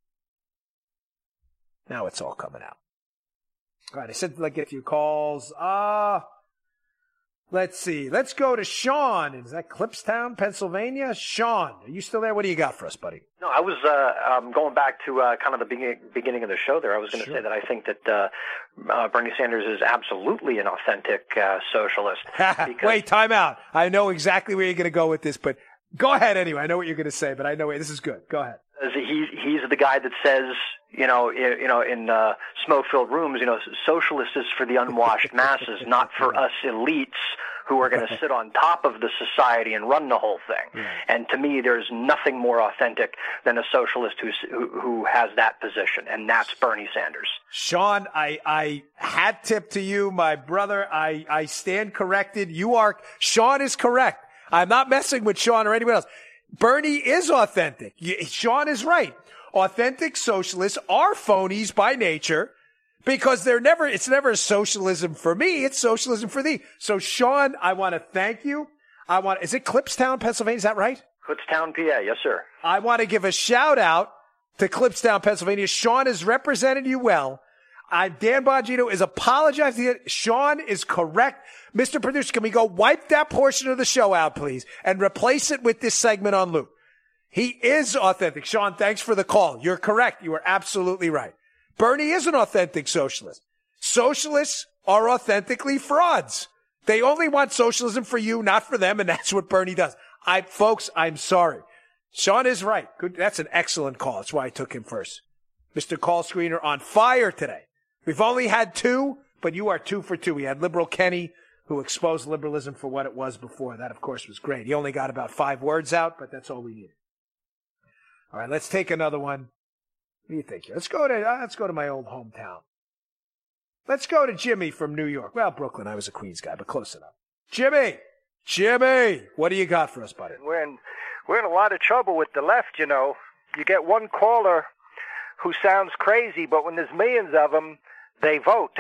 Now it's all coming out. All right, I said like get a few calls. Uh, let's see. Let's go to Sean. Is that Clipstown, Pennsylvania? Sean, are you still there? What do you got for us, buddy? No, I was uh, um, going back to uh, kind of the beginning, beginning of the show there. I was going to sure. say that I think that uh, uh, Bernie Sanders is absolutely an authentic uh, socialist. Because... Wait, time out. I know exactly where you're going to go with this, but go ahead anyway. I know what you're going to say, but I know this is good. Go ahead. He, he's the guy that says, you know, in, you know, in uh, smoke-filled rooms, you know, socialist is for the unwashed masses, not for us elites who are going to sit on top of the society and run the whole thing. Yeah. And to me, there's nothing more authentic than a socialist who's, who who has that position, and that's Bernie Sanders. Sean, I, I hat tip to you, my brother. I, I stand corrected. You are, Sean is correct. I'm not messing with Sean or anyone else. Bernie is authentic. Sean is right. Authentic socialists are phonies by nature because they're never, it's never socialism for me. It's socialism for thee. So Sean, I want to thank you. I want, is it Clipstown, Pennsylvania? Is that right? Clipstown, P A. Yes, sir. I want to give a shout out to Clipstown, Pennsylvania. Sean has represented you well. I, Dan Bongino is apologizing. Sean is correct. Mister Producer, can we go wipe that portion of the show out, please, and replace it with this segment on loop? He is authentic. Sean, thanks for the call. You're correct. You are absolutely right. Bernie is an authentic socialist. Socialists are authentically frauds. They only want socialism for you, not for them, and that's what Bernie does. I, folks, I'm sorry. Sean is right. Good. That's an excellent call. That's why I took him first. Mister Call Screener on fire today. We've only had two, but you are two for two. We had Liberal Kenny, who exposed liberalism for what it was before. That, of course, was great. He only got about five words out, but that's all we needed. All right, let's take another one. What do you think? Let's go to uh, let's go to my old hometown. Let's go to Jimmy from New York. Well, Brooklyn. I was a Queens guy, but close enough. Jimmy, Jimmy, what do you got for us, buddy? We're in we're in a lot of trouble with the left. You know, you get one caller who sounds crazy, but when there's millions of them, they vote,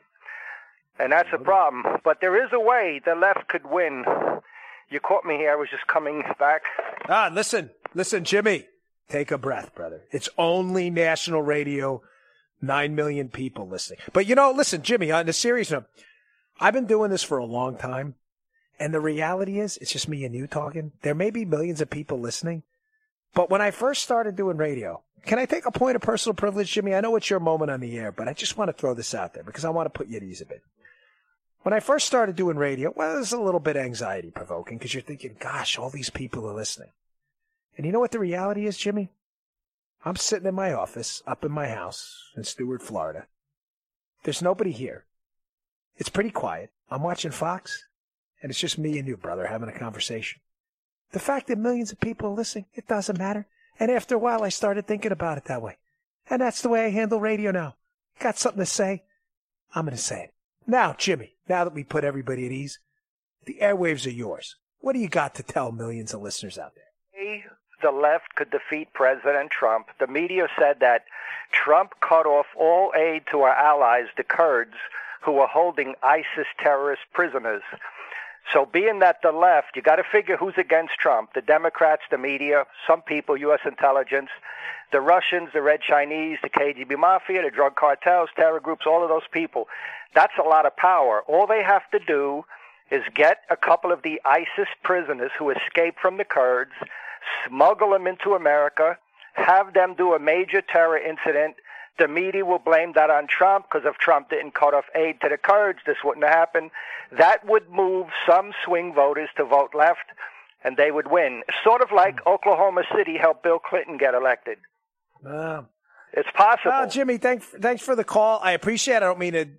and that's a problem. But there is a way the left could win. You caught me here. I was just coming back. Ah, listen, listen, Jimmy. Take a breath, brother. It's only national radio, nine million people listening. But, you know, listen, Jimmy, on a serious note, I've been doing this for a long time, and the reality is it's just me and you talking. There may be millions of people listening, but when I first started doing radio, can I take a point of personal privilege, Jimmy? I know it's your moment on the air, but I just want to throw this out there because I want to put you at ease a bit. When I first started doing radio, well, it was a little bit anxiety-provoking because you're thinking, gosh, all these people are listening. And you know what the reality is, Jimmy? I'm sitting in my office up in my house in Stewart, Florida. There's nobody here. It's pretty quiet. I'm watching Fox, and it's just me and you, brother, having a conversation. The fact that millions of people are listening, it doesn't matter. And after a while, I started thinking about it that way. And that's the way I handle radio now. Got something to say? I'm going to say it. Now, Jimmy, now that we put everybody at ease, the airwaves are yours. What do you got to tell millions of listeners out there? The left could defeat President Trump. The media said that Trump cut off all aid to our allies, the Kurds, who were holding ISIS terrorist prisoners. So being that the left, you got to figure who's against Trump. The Democrats, the media, some people, U S intelligence, the Russians, the Red Chinese, the K G B Mafia, the drug cartels, terror groups, all of those people. That's a lot of power. All they have to do is get a couple of the ISIS prisoners who escaped from the Kurds, smuggle them into America, have them do a major terror incident. The media will blame that on Trump because if Trump didn't cut off aid to the Kurds, this wouldn't have happened. That would move some swing voters to vote left, and they would win. Sort of like Oklahoma City helped Bill Clinton get elected. Uh, it's possible. Well, Jimmy, thanks, thanks for the call. I appreciate it. I don't mean to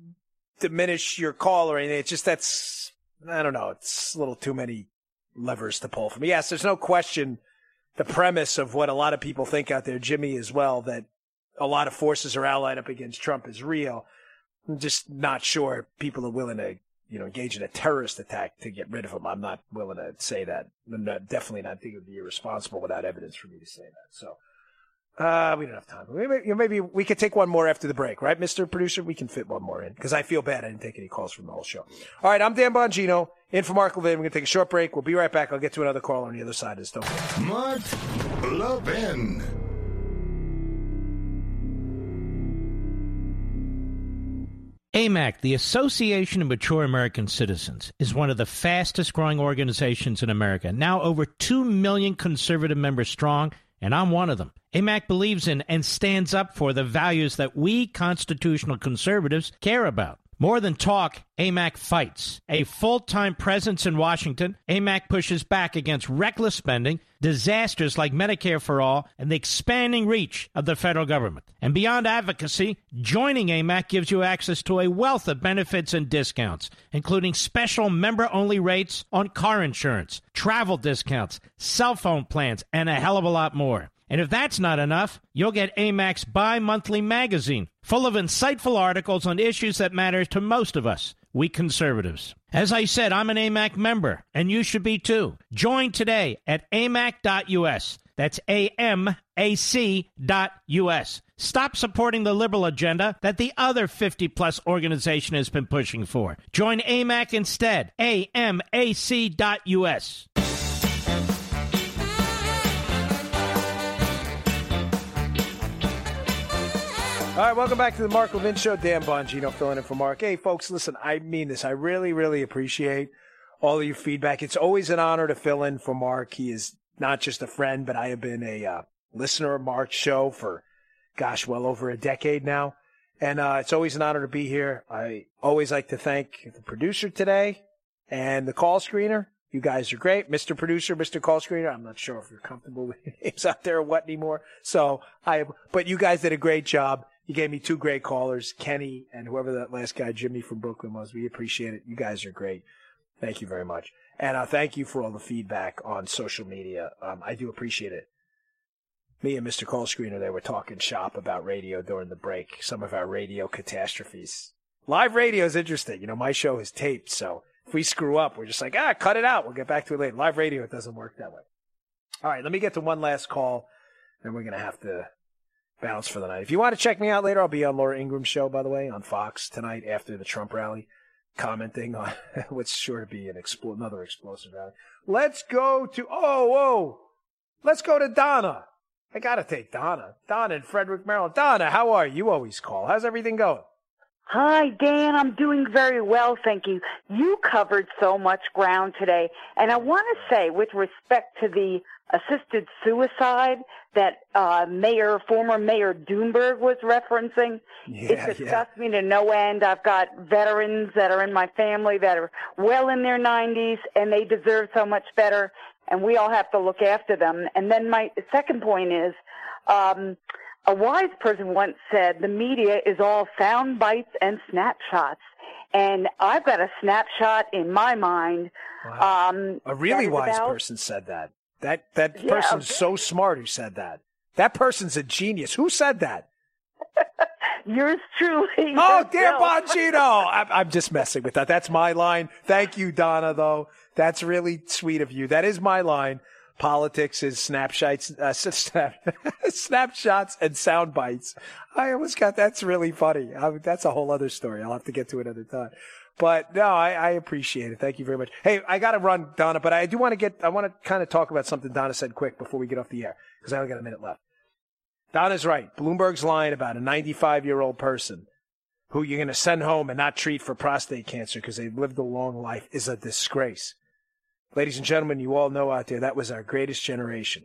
diminish your call or anything. It's just that's, I don't know, it's a little too many levers to pull for me. Yes, there's no question the premise of what a lot of people think out there, Jimmy as well, that a lot of forces are allied up against Trump is real. I'm just not sure people are willing to, you know, engage in a terrorist attack to get rid of him. I'm not willing to say that. I'm not, definitely not think it would be irresponsible without evidence for me to say that. So uh, we don't have time. Maybe, maybe we could take one more after the break, right, Mister Producer? We can fit one more in because I feel bad I didn't take any calls from the whole show. All right, I'm Dan Bongino. In for Mark Levin. We're going to take a short break. We'll be right back. I'll get to another call on the other side of this. Don't forget. Mark Levin. A M A C, the Association of Mature American Citizens, is one of the fastest growing organizations in America. Now over two million conservative members strong, and I'm one of them. A M A C believes in and stands up for the values that we constitutional conservatives care about. More than talk, A M A C fights. A full-time presence in Washington, A M A C pushes back against reckless spending, disasters like Medicare for All, and the expanding reach of the federal government. And beyond advocacy, joining A M A C gives you access to a wealth of benefits and discounts, including special member-only rates on car insurance, travel discounts, cell phone plans, and a hell of a lot more. And if that's not enough, you'll get A M A C's bi-monthly magazine, full of insightful articles on issues that matter to most of us, we conservatives. As I said, I'm an A M A C member, and you should be too. Join today at A M A C dot U S. That's A M A C dot U S. Stop supporting the liberal agenda that the other fifty-plus organization has been pushing for. Join A M A C instead. A M A C dot U S. All right, welcome back to the Mark Levin Show. Dan Bongino filling in for Mark. Hey, folks, listen, I mean this. I really, really appreciate all of your feedback. It's always an honor to fill in for Mark. He is not just a friend, but I have been a uh, listener of Mark's show for, gosh, well over a decade now. And uh, it's always an honor to be here. I always like to thank the producer today and the call screener. You guys are great. Mister Producer, Mister Call Screener, I'm not sure if you're comfortable with names out there or what anymore. So I, but you guys did a great job. You gave me two great callers, Kenny and whoever that last guy, Jimmy from Brooklyn was. We appreciate it. You guys are great. Thank you very much. And uh, thank you for all the feedback on social media. Um, I do appreciate it. Me and Mister Call Screener, they were talking shop about radio during the break, some of our radio catastrophes. Live radio is interesting. You know, my show is taped, so if we screw up, we're just like, ah, cut it out. We'll get back to it later. Live radio, it doesn't work that way. All right, let me get to one last call, and we're going to have to bounce for the night. If you want to check me out later, I'll be on Laura Ingram's show, by the way, on Fox tonight after the Trump rally, commenting on what's sure to be an expl- another explosive rally. Let's go to, oh, whoa, let's go to Donna. I got to take Donna. Donna in Frederick, Maryland. Donna, how are you? You always call. How's everything going? Hi, Dan. I'm doing very well, thank you. You covered so much ground today. And I want to say, with respect to the assisted suicide that uh, Mayor, former Mayor Doomberg was referencing, yeah, it disgusts yeah. me to no end. I've got veterans that are in my family that are well in their nineties, and they deserve so much better, and we all have to look after them. And then my second point is, um, a wise person once said the media is all sound bites and snapshots. And I've got a snapshot in my mind. Wow. Um, a really wise about, person said that. That that yeah, person's okay. so smart who said that. That person's a genius. Who said that? Yours truly. Oh, Dan yourself. Bongino. I'm, I'm just messing with that. That's my line. Thank you, Donna, though. That's really sweet of you. That is my line. Politics is snapshots, uh, snap, snapshots and sound bites. I almost got that's really funny. I mean, that's a whole other story. I'll have to get to another time. But no, I, I appreciate it. Thank you very much. Hey, I got to run, Donna, but I do want to get, I want to kind of talk about something Donna said quick before we get off the air, because I only got a minute left. Donna's right. Bloomberg's lying about a ninety-five-year-old person who you're going to send home and not treat for prostate cancer because they've lived a long life is a disgrace. Ladies and gentlemen, you all know out there, that was our greatest generation.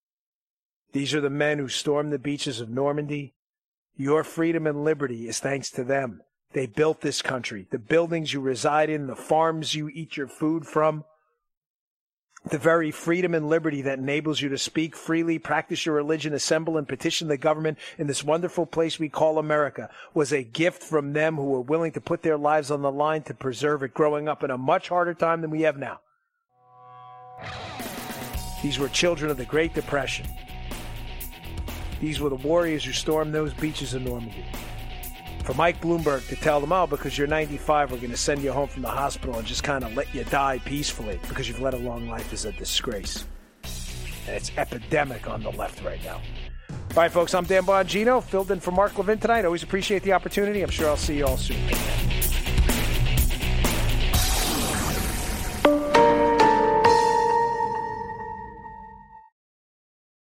These are the men who stormed the beaches of Normandy. Your freedom and liberty is thanks to them. They built this country. The buildings you reside in, the farms you eat your food from, the very freedom and liberty that enables you to speak freely, practice your religion, assemble and petition the government in this wonderful place we call America was a gift from them who were willing to put their lives on the line to preserve it, growing up in a much harder time than we have now. These were children of the Great Depression. These were the warriors who stormed those beaches in Normandy. For Mike Bloomberg to tell them, oh, because you're ninety-five, we're going to send you home from the hospital and just kind of let you die peacefully because you've led a long life is a disgrace. And it's epidemic on the left right now. All right, folks, I'm Dan Bongino, filled in for Mark Levin tonight. Always appreciate the opportunity. I'm sure I'll see you all soon.